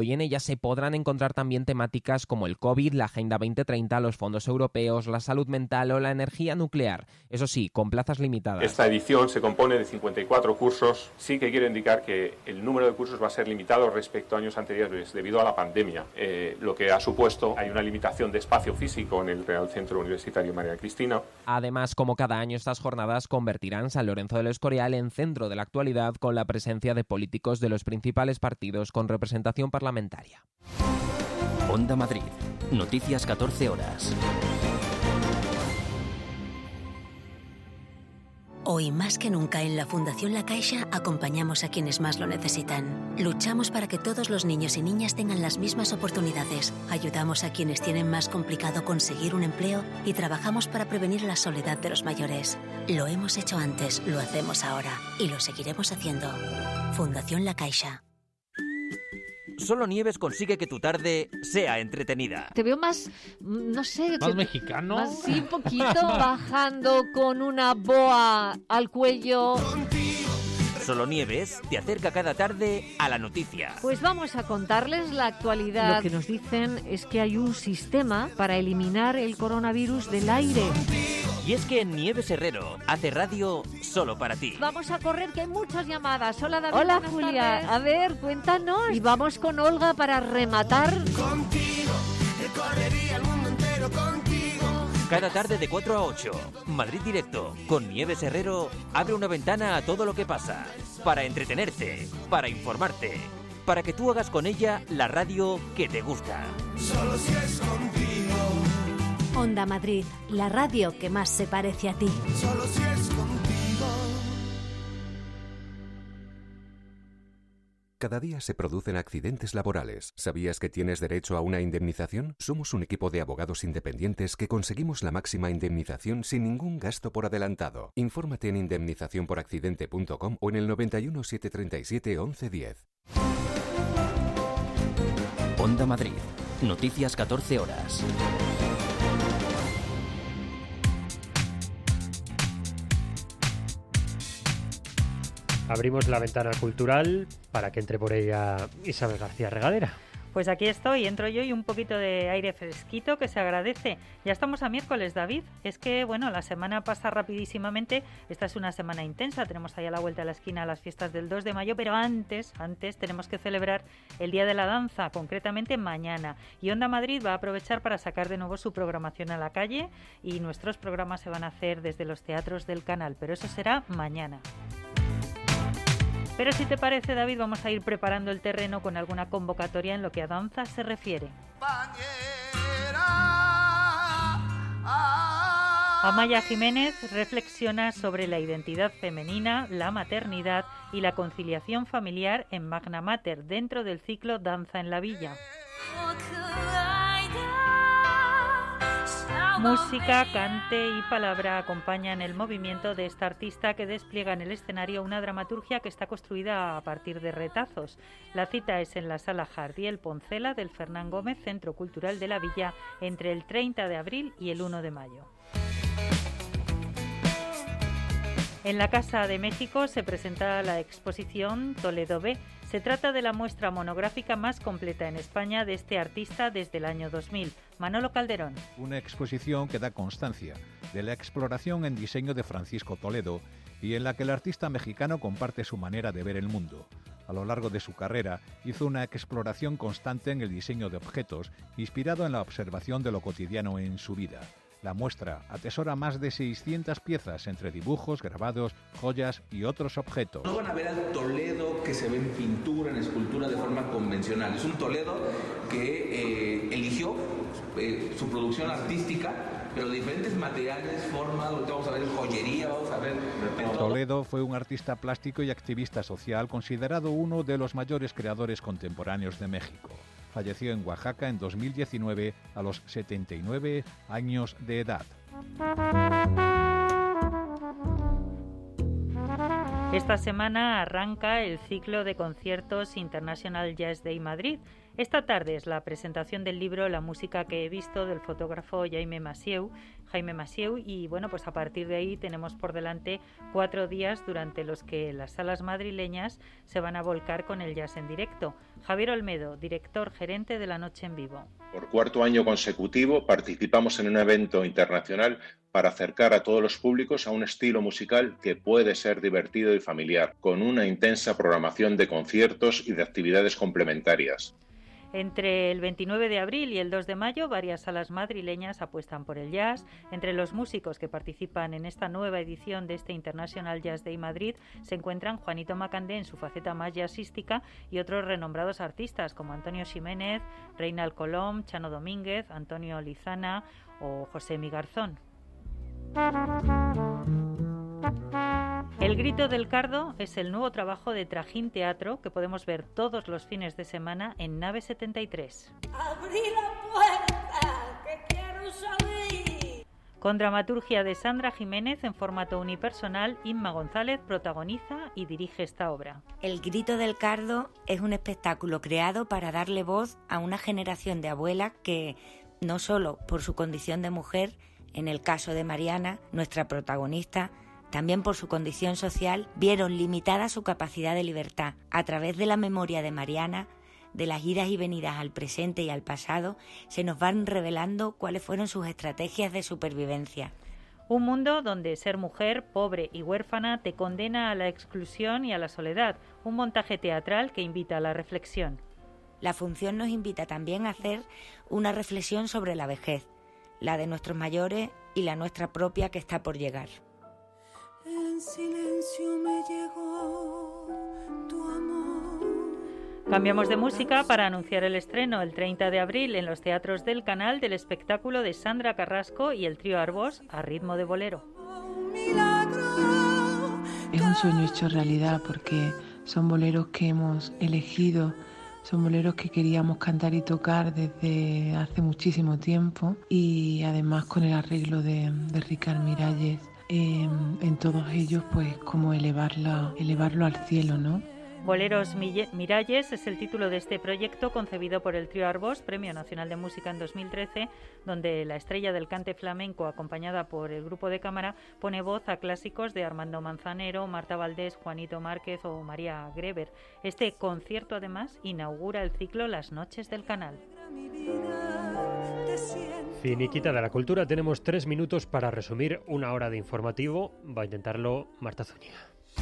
se podrán encontrar también temáticas como el COVID, la Agenda veinte treinta, los fondos europeos, la salud mental o la energía nuclear. Eso sí, con plazas limitadas. Esta edición se compone de cincuenta y cuatro cursos. Sí que quiero indicar que el número de cursos va a ser limitado respecto a años anteriores debido a la pandemia, eh, lo que ha supuesto hay una limitación de espacio físico en el Real Centro Universitario María Cristina. Además, como cada año, estas jornadas convertirán San Lorenzo del Escorial en centro de la actualidad con la presencia de políticos de los principales partidos con representación parlamentaria. Onda Madrid. Noticias catorce horas. Hoy más que nunca en la Fundación La Caixa acompañamos a quienes más lo necesitan. Luchamos para que todos los niños y niñas tengan las mismas oportunidades. Ayudamos a quienes tienen más complicado conseguir un empleo y trabajamos para prevenir la soledad de los mayores. Lo hemos hecho antes, lo hacemos ahora y lo seguiremos haciendo. Fundación La Caixa. Solo Nieves consigue que tu tarde sea entretenida. Te veo más, no sé... ¿Más te, mexicano? Más, sí, un poquito, bajando con una boa al cuello. Solo Nieves te acerca cada tarde a la noticia. Pues vamos a contarles la actualidad. Lo que nos dicen es que hay un sistema para eliminar el coronavirus del aire. Y es que Nieves Herrero hace radio solo para ti. Vamos a correr, que hay muchas llamadas. Hola, David. Hola, Julia. Tardes. A ver, cuéntanos. Y vamos con Olga para rematar. Contigo, recorrería el mundo entero contigo. Cada tarde de cuatro a ocho, Madrid Directo, con Nieves Herrero, abre una ventana a todo lo que pasa. Para entretenerte, para informarte, para que tú hagas con ella la radio que te gusta. Solo si es contigo. Onda Madrid, la radio que más se parece a ti. Solo si es contigo. Cada día se producen accidentes laborales. ¿Sabías que tienes derecho a una indemnización? Somos un equipo de abogados independientes que conseguimos la máxima indemnización sin ningún gasto por adelantado. Infórmate en indemnización por accidente punto com o en el noventa y uno, setecientos treinta y siete, once diez. Onda Madrid. Noticias catorce horas. Abrimos la ventana cultural para que entre por ella Isabel García Regadera. Pues aquí estoy, entro yo y un poquito de aire fresquito que se agradece. Ya estamos a miércoles, David. Es que, bueno, la semana pasa rapidísimamente. Esta es una semana intensa. Tenemos ahí a la vuelta de la esquina las fiestas del dos de mayo, pero antes, antes tenemos que celebrar el Día de la Danza, concretamente mañana. Y Onda Madrid va a aprovechar para sacar de nuevo su programación a la calle y nuestros programas se van a hacer desde los teatros del canal, pero eso será mañana. Pero si te parece, David, vamos a ir preparando el terreno con alguna convocatoria en lo que a danza se refiere. Amaya Jiménez reflexiona sobre la identidad femenina, la maternidad y la conciliación familiar en Magna Mater, dentro del ciclo Danza en la Villa. Música, cante y palabra acompañan el movimiento de esta artista que despliega en el escenario una dramaturgia que está construida a partir de retazos. La cita es en la Sala Jardiel Poncela del Fernán Gómez, Centro Cultural de la Villa, entre el treinta de abril y el uno de mayo. En la Casa de México se presenta la exposición Toledo B. Se trata de la muestra monográfica más completa en España de este artista desde el año dos mil. Manolo Calderón. Una exposición que da constancia de la exploración en diseño de Francisco Toledo y en la que el artista mexicano comparte su manera de ver el mundo. A lo largo de su carrera hizo una exploración constante en el diseño de objetos, inspirado en la observación de lo cotidiano en su vida. La muestra atesora más de seiscientas piezas entre dibujos, grabados, joyas y otros objetos. No van a ver al Toledo que se ve en pintura, en escultura de forma convencional. Es un Toledo que eh, eligió eh, su producción artística, pero de diferentes materiales, formas. Vamos a ver joyería, vamos a ver... Toledo fue un artista plástico y activista social considerado uno de los mayores creadores contemporáneos de México. Falleció en Oaxaca en dos mil diecinueve a los setenta y nueve años de edad. Esta semana arranca el ciclo de conciertos International Jazz Day Madrid. Esta tarde es la presentación del libro La música que he visto del fotógrafo Jaime Massieu. Jaime Massieu, y bueno, pues a partir de ahí tenemos por delante cuatro días durante los que las salas madrileñas se van a volcar con el jazz en directo. Javier Olmedo, director gerente de La Noche en Vivo. Por cuarto año consecutivo participamos en un evento internacional para acercar a todos los públicos a un estilo musical que puede ser divertido y familiar, con una intensa programación de conciertos y de actividades complementarias. Entre el veintinueve de abril y el dos de mayo, varias salas madrileñas apuestan por el jazz. Entre los músicos que participan en esta nueva edición de este International Jazz Day Madrid se encuentran Juanito Macandé en su faceta más jazzística y otros renombrados artistas como Antonio Ximénez, Reinald Colom, Chano Domínguez, Antonio Lizana o José Migarzón. El Grito del Cardo es el nuevo trabajo de Trajín Teatro que podemos ver todos los fines de semana en Nave setenta y tres. Abrí la puerta, que quiero salir. Con dramaturgia de Sandra Jiménez en formato unipersonal, Inma González protagoniza y dirige esta obra. El Grito del Cardo es un espectáculo creado para darle voz a una generación de abuelas que, no solo por su condición de mujer, en el caso de Mariana, nuestra protagonista, también por su condición social, vieron limitada su capacidad de libertad. A través de la memoria de Mariana, de las idas y venidas al presente y al pasado, se nos van revelando cuáles fueron sus estrategias de supervivencia. Un mundo donde ser mujer, pobre y huérfana te condena a la exclusión y a la soledad. Un montaje teatral que invita a la reflexión. La función nos invita también a hacer una reflexión sobre la vejez, la de nuestros mayores y la nuestra propia que está por llegar. En silencio me llegó tu amor. Cambiamos de música para anunciar el estreno el treinta de abril en los teatros del Canal del espectáculo de Sandra Carrasco y el trío Arbós a ritmo de bolero. Es un sueño hecho realidad porque son boleros que hemos elegido. Son boleros que queríamos cantar y tocar desde hace muchísimo tiempo y además con el arreglo de, de Ricard Miralles, eh, en todos ellos pues como elevarla, elevarlo al cielo, ¿no? Boleros Miralles es el título de este proyecto concebido por el trío Arbós, Premio Nacional de Música en dos mil trece, donde la estrella del cante flamenco, acompañada por el grupo de cámara, pone voz a clásicos de Armando Manzanero, Marta Valdés, Juanito Márquez o María Greber. Este concierto, además, inaugura el ciclo Las Noches del Canal. Finiquita de la cultura, tenemos tres minutos para resumir una hora de informativo. Va a intentarlo Marta Zúñiga.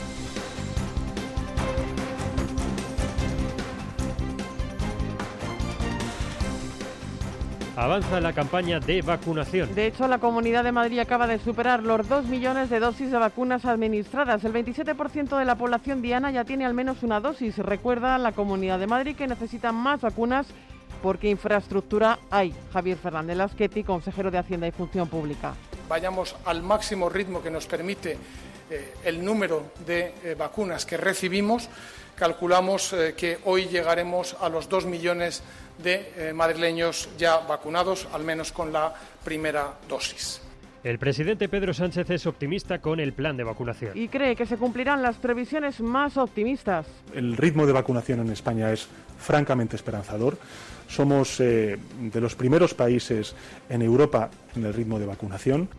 Avanza la campaña de vacunación. De hecho, la Comunidad de Madrid acaba de superar los dos millones de dosis de vacunas administradas. El veintisiete por ciento de la población diana ya tiene al menos una dosis. Recuerda la Comunidad de Madrid que necesita más vacunas porque infraestructura hay. Javier Fernández Lasqueti, consejero de Hacienda y Función Pública. Vayamos al máximo ritmo que nos permite eh, el número de eh, vacunas que recibimos. Calculamos eh, que hoy llegaremos a los dos millones de eh, madrileños ya vacunados, al menos con la primera dosis. El presidente Pedro Sánchez es optimista con el plan de vacunación. Y cree que se cumplirán las previsiones más optimistas. El ritmo de vacunación en España es francamente esperanzador. Somos eh, de los primeros países en Europa en el ritmo de vacunación.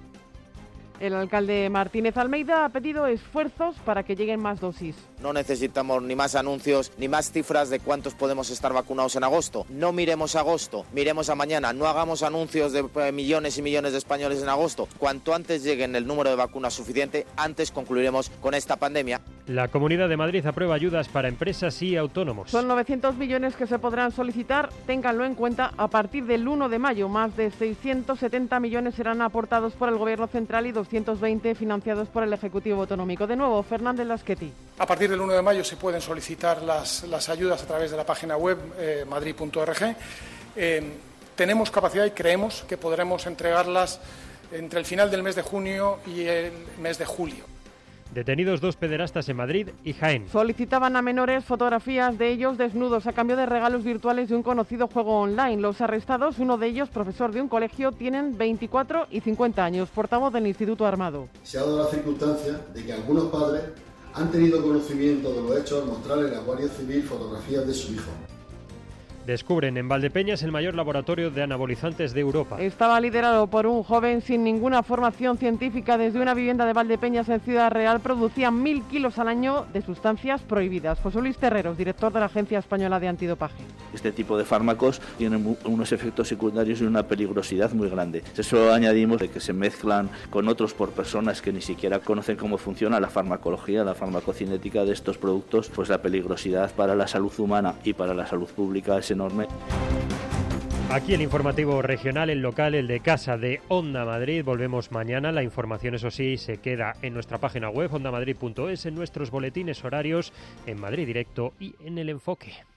El alcalde Martínez Almeida ha pedido esfuerzos para que lleguen más dosis. No necesitamos ni más anuncios ni más cifras de cuántos podemos estar vacunados en agosto. No miremos agosto, miremos a mañana. No hagamos anuncios de millones y millones de españoles en agosto. Cuanto antes lleguen el número de vacunas suficiente, antes concluiremos con esta pandemia. La Comunidad de Madrid aprueba ayudas para empresas y autónomos. Son novecientos millones que se podrán solicitar, ténganlo en cuenta, a partir del uno de mayo. Más de seiscientos setenta millones serán aportados por el Gobierno central y doscientos veinte financiados por el Ejecutivo Autonómico. De nuevo, Fernández Lasqueti. A partir del uno de mayo se pueden solicitar las, las ayudas a través de la página web eh, madrid punto org. Eh, tenemos capacidad y creemos que podremos entregarlas entre el final del mes de junio y el mes de julio. Detenidos dos pederastas en Madrid y Jaén. Solicitaban a menores fotografías de ellos desnudos a cambio de regalos virtuales de un conocido juego online. Los arrestados, uno de ellos profesor de un colegio, tienen veinticuatro y cincuenta años. Portavoz del Instituto Armado. Se ha dado la circunstancia de que algunos padres han tenido conocimiento de los hechos al mostrarle a la Guardia Civil fotografías de su hijo. Descubren en Valdepeñas el mayor laboratorio de anabolizantes de Europa. Estaba liderado por un joven sin ninguna formación científica. Desde una vivienda de Valdepeñas en Ciudad Real producían mil kilos al año de sustancias prohibidas. José Luis Terreros, director de la Agencia Española de Antidopaje. Este tipo de fármacos tienen unos efectos secundarios y una peligrosidad muy grande. Eso añadimos de que se mezclan con otros por personas que ni siquiera conocen cómo funciona la farmacología, la farmacocinética de estos productos, pues la peligrosidad para la salud humana y para la salud pública es enorme. Aquí el informativo regional, el local, el de casa de Onda Madrid. Volvemos mañana. La información, eso sí, se queda en nuestra página web, onda madrid punto es, en nuestros boletines horarios, en Madrid Directo y en El Enfoque.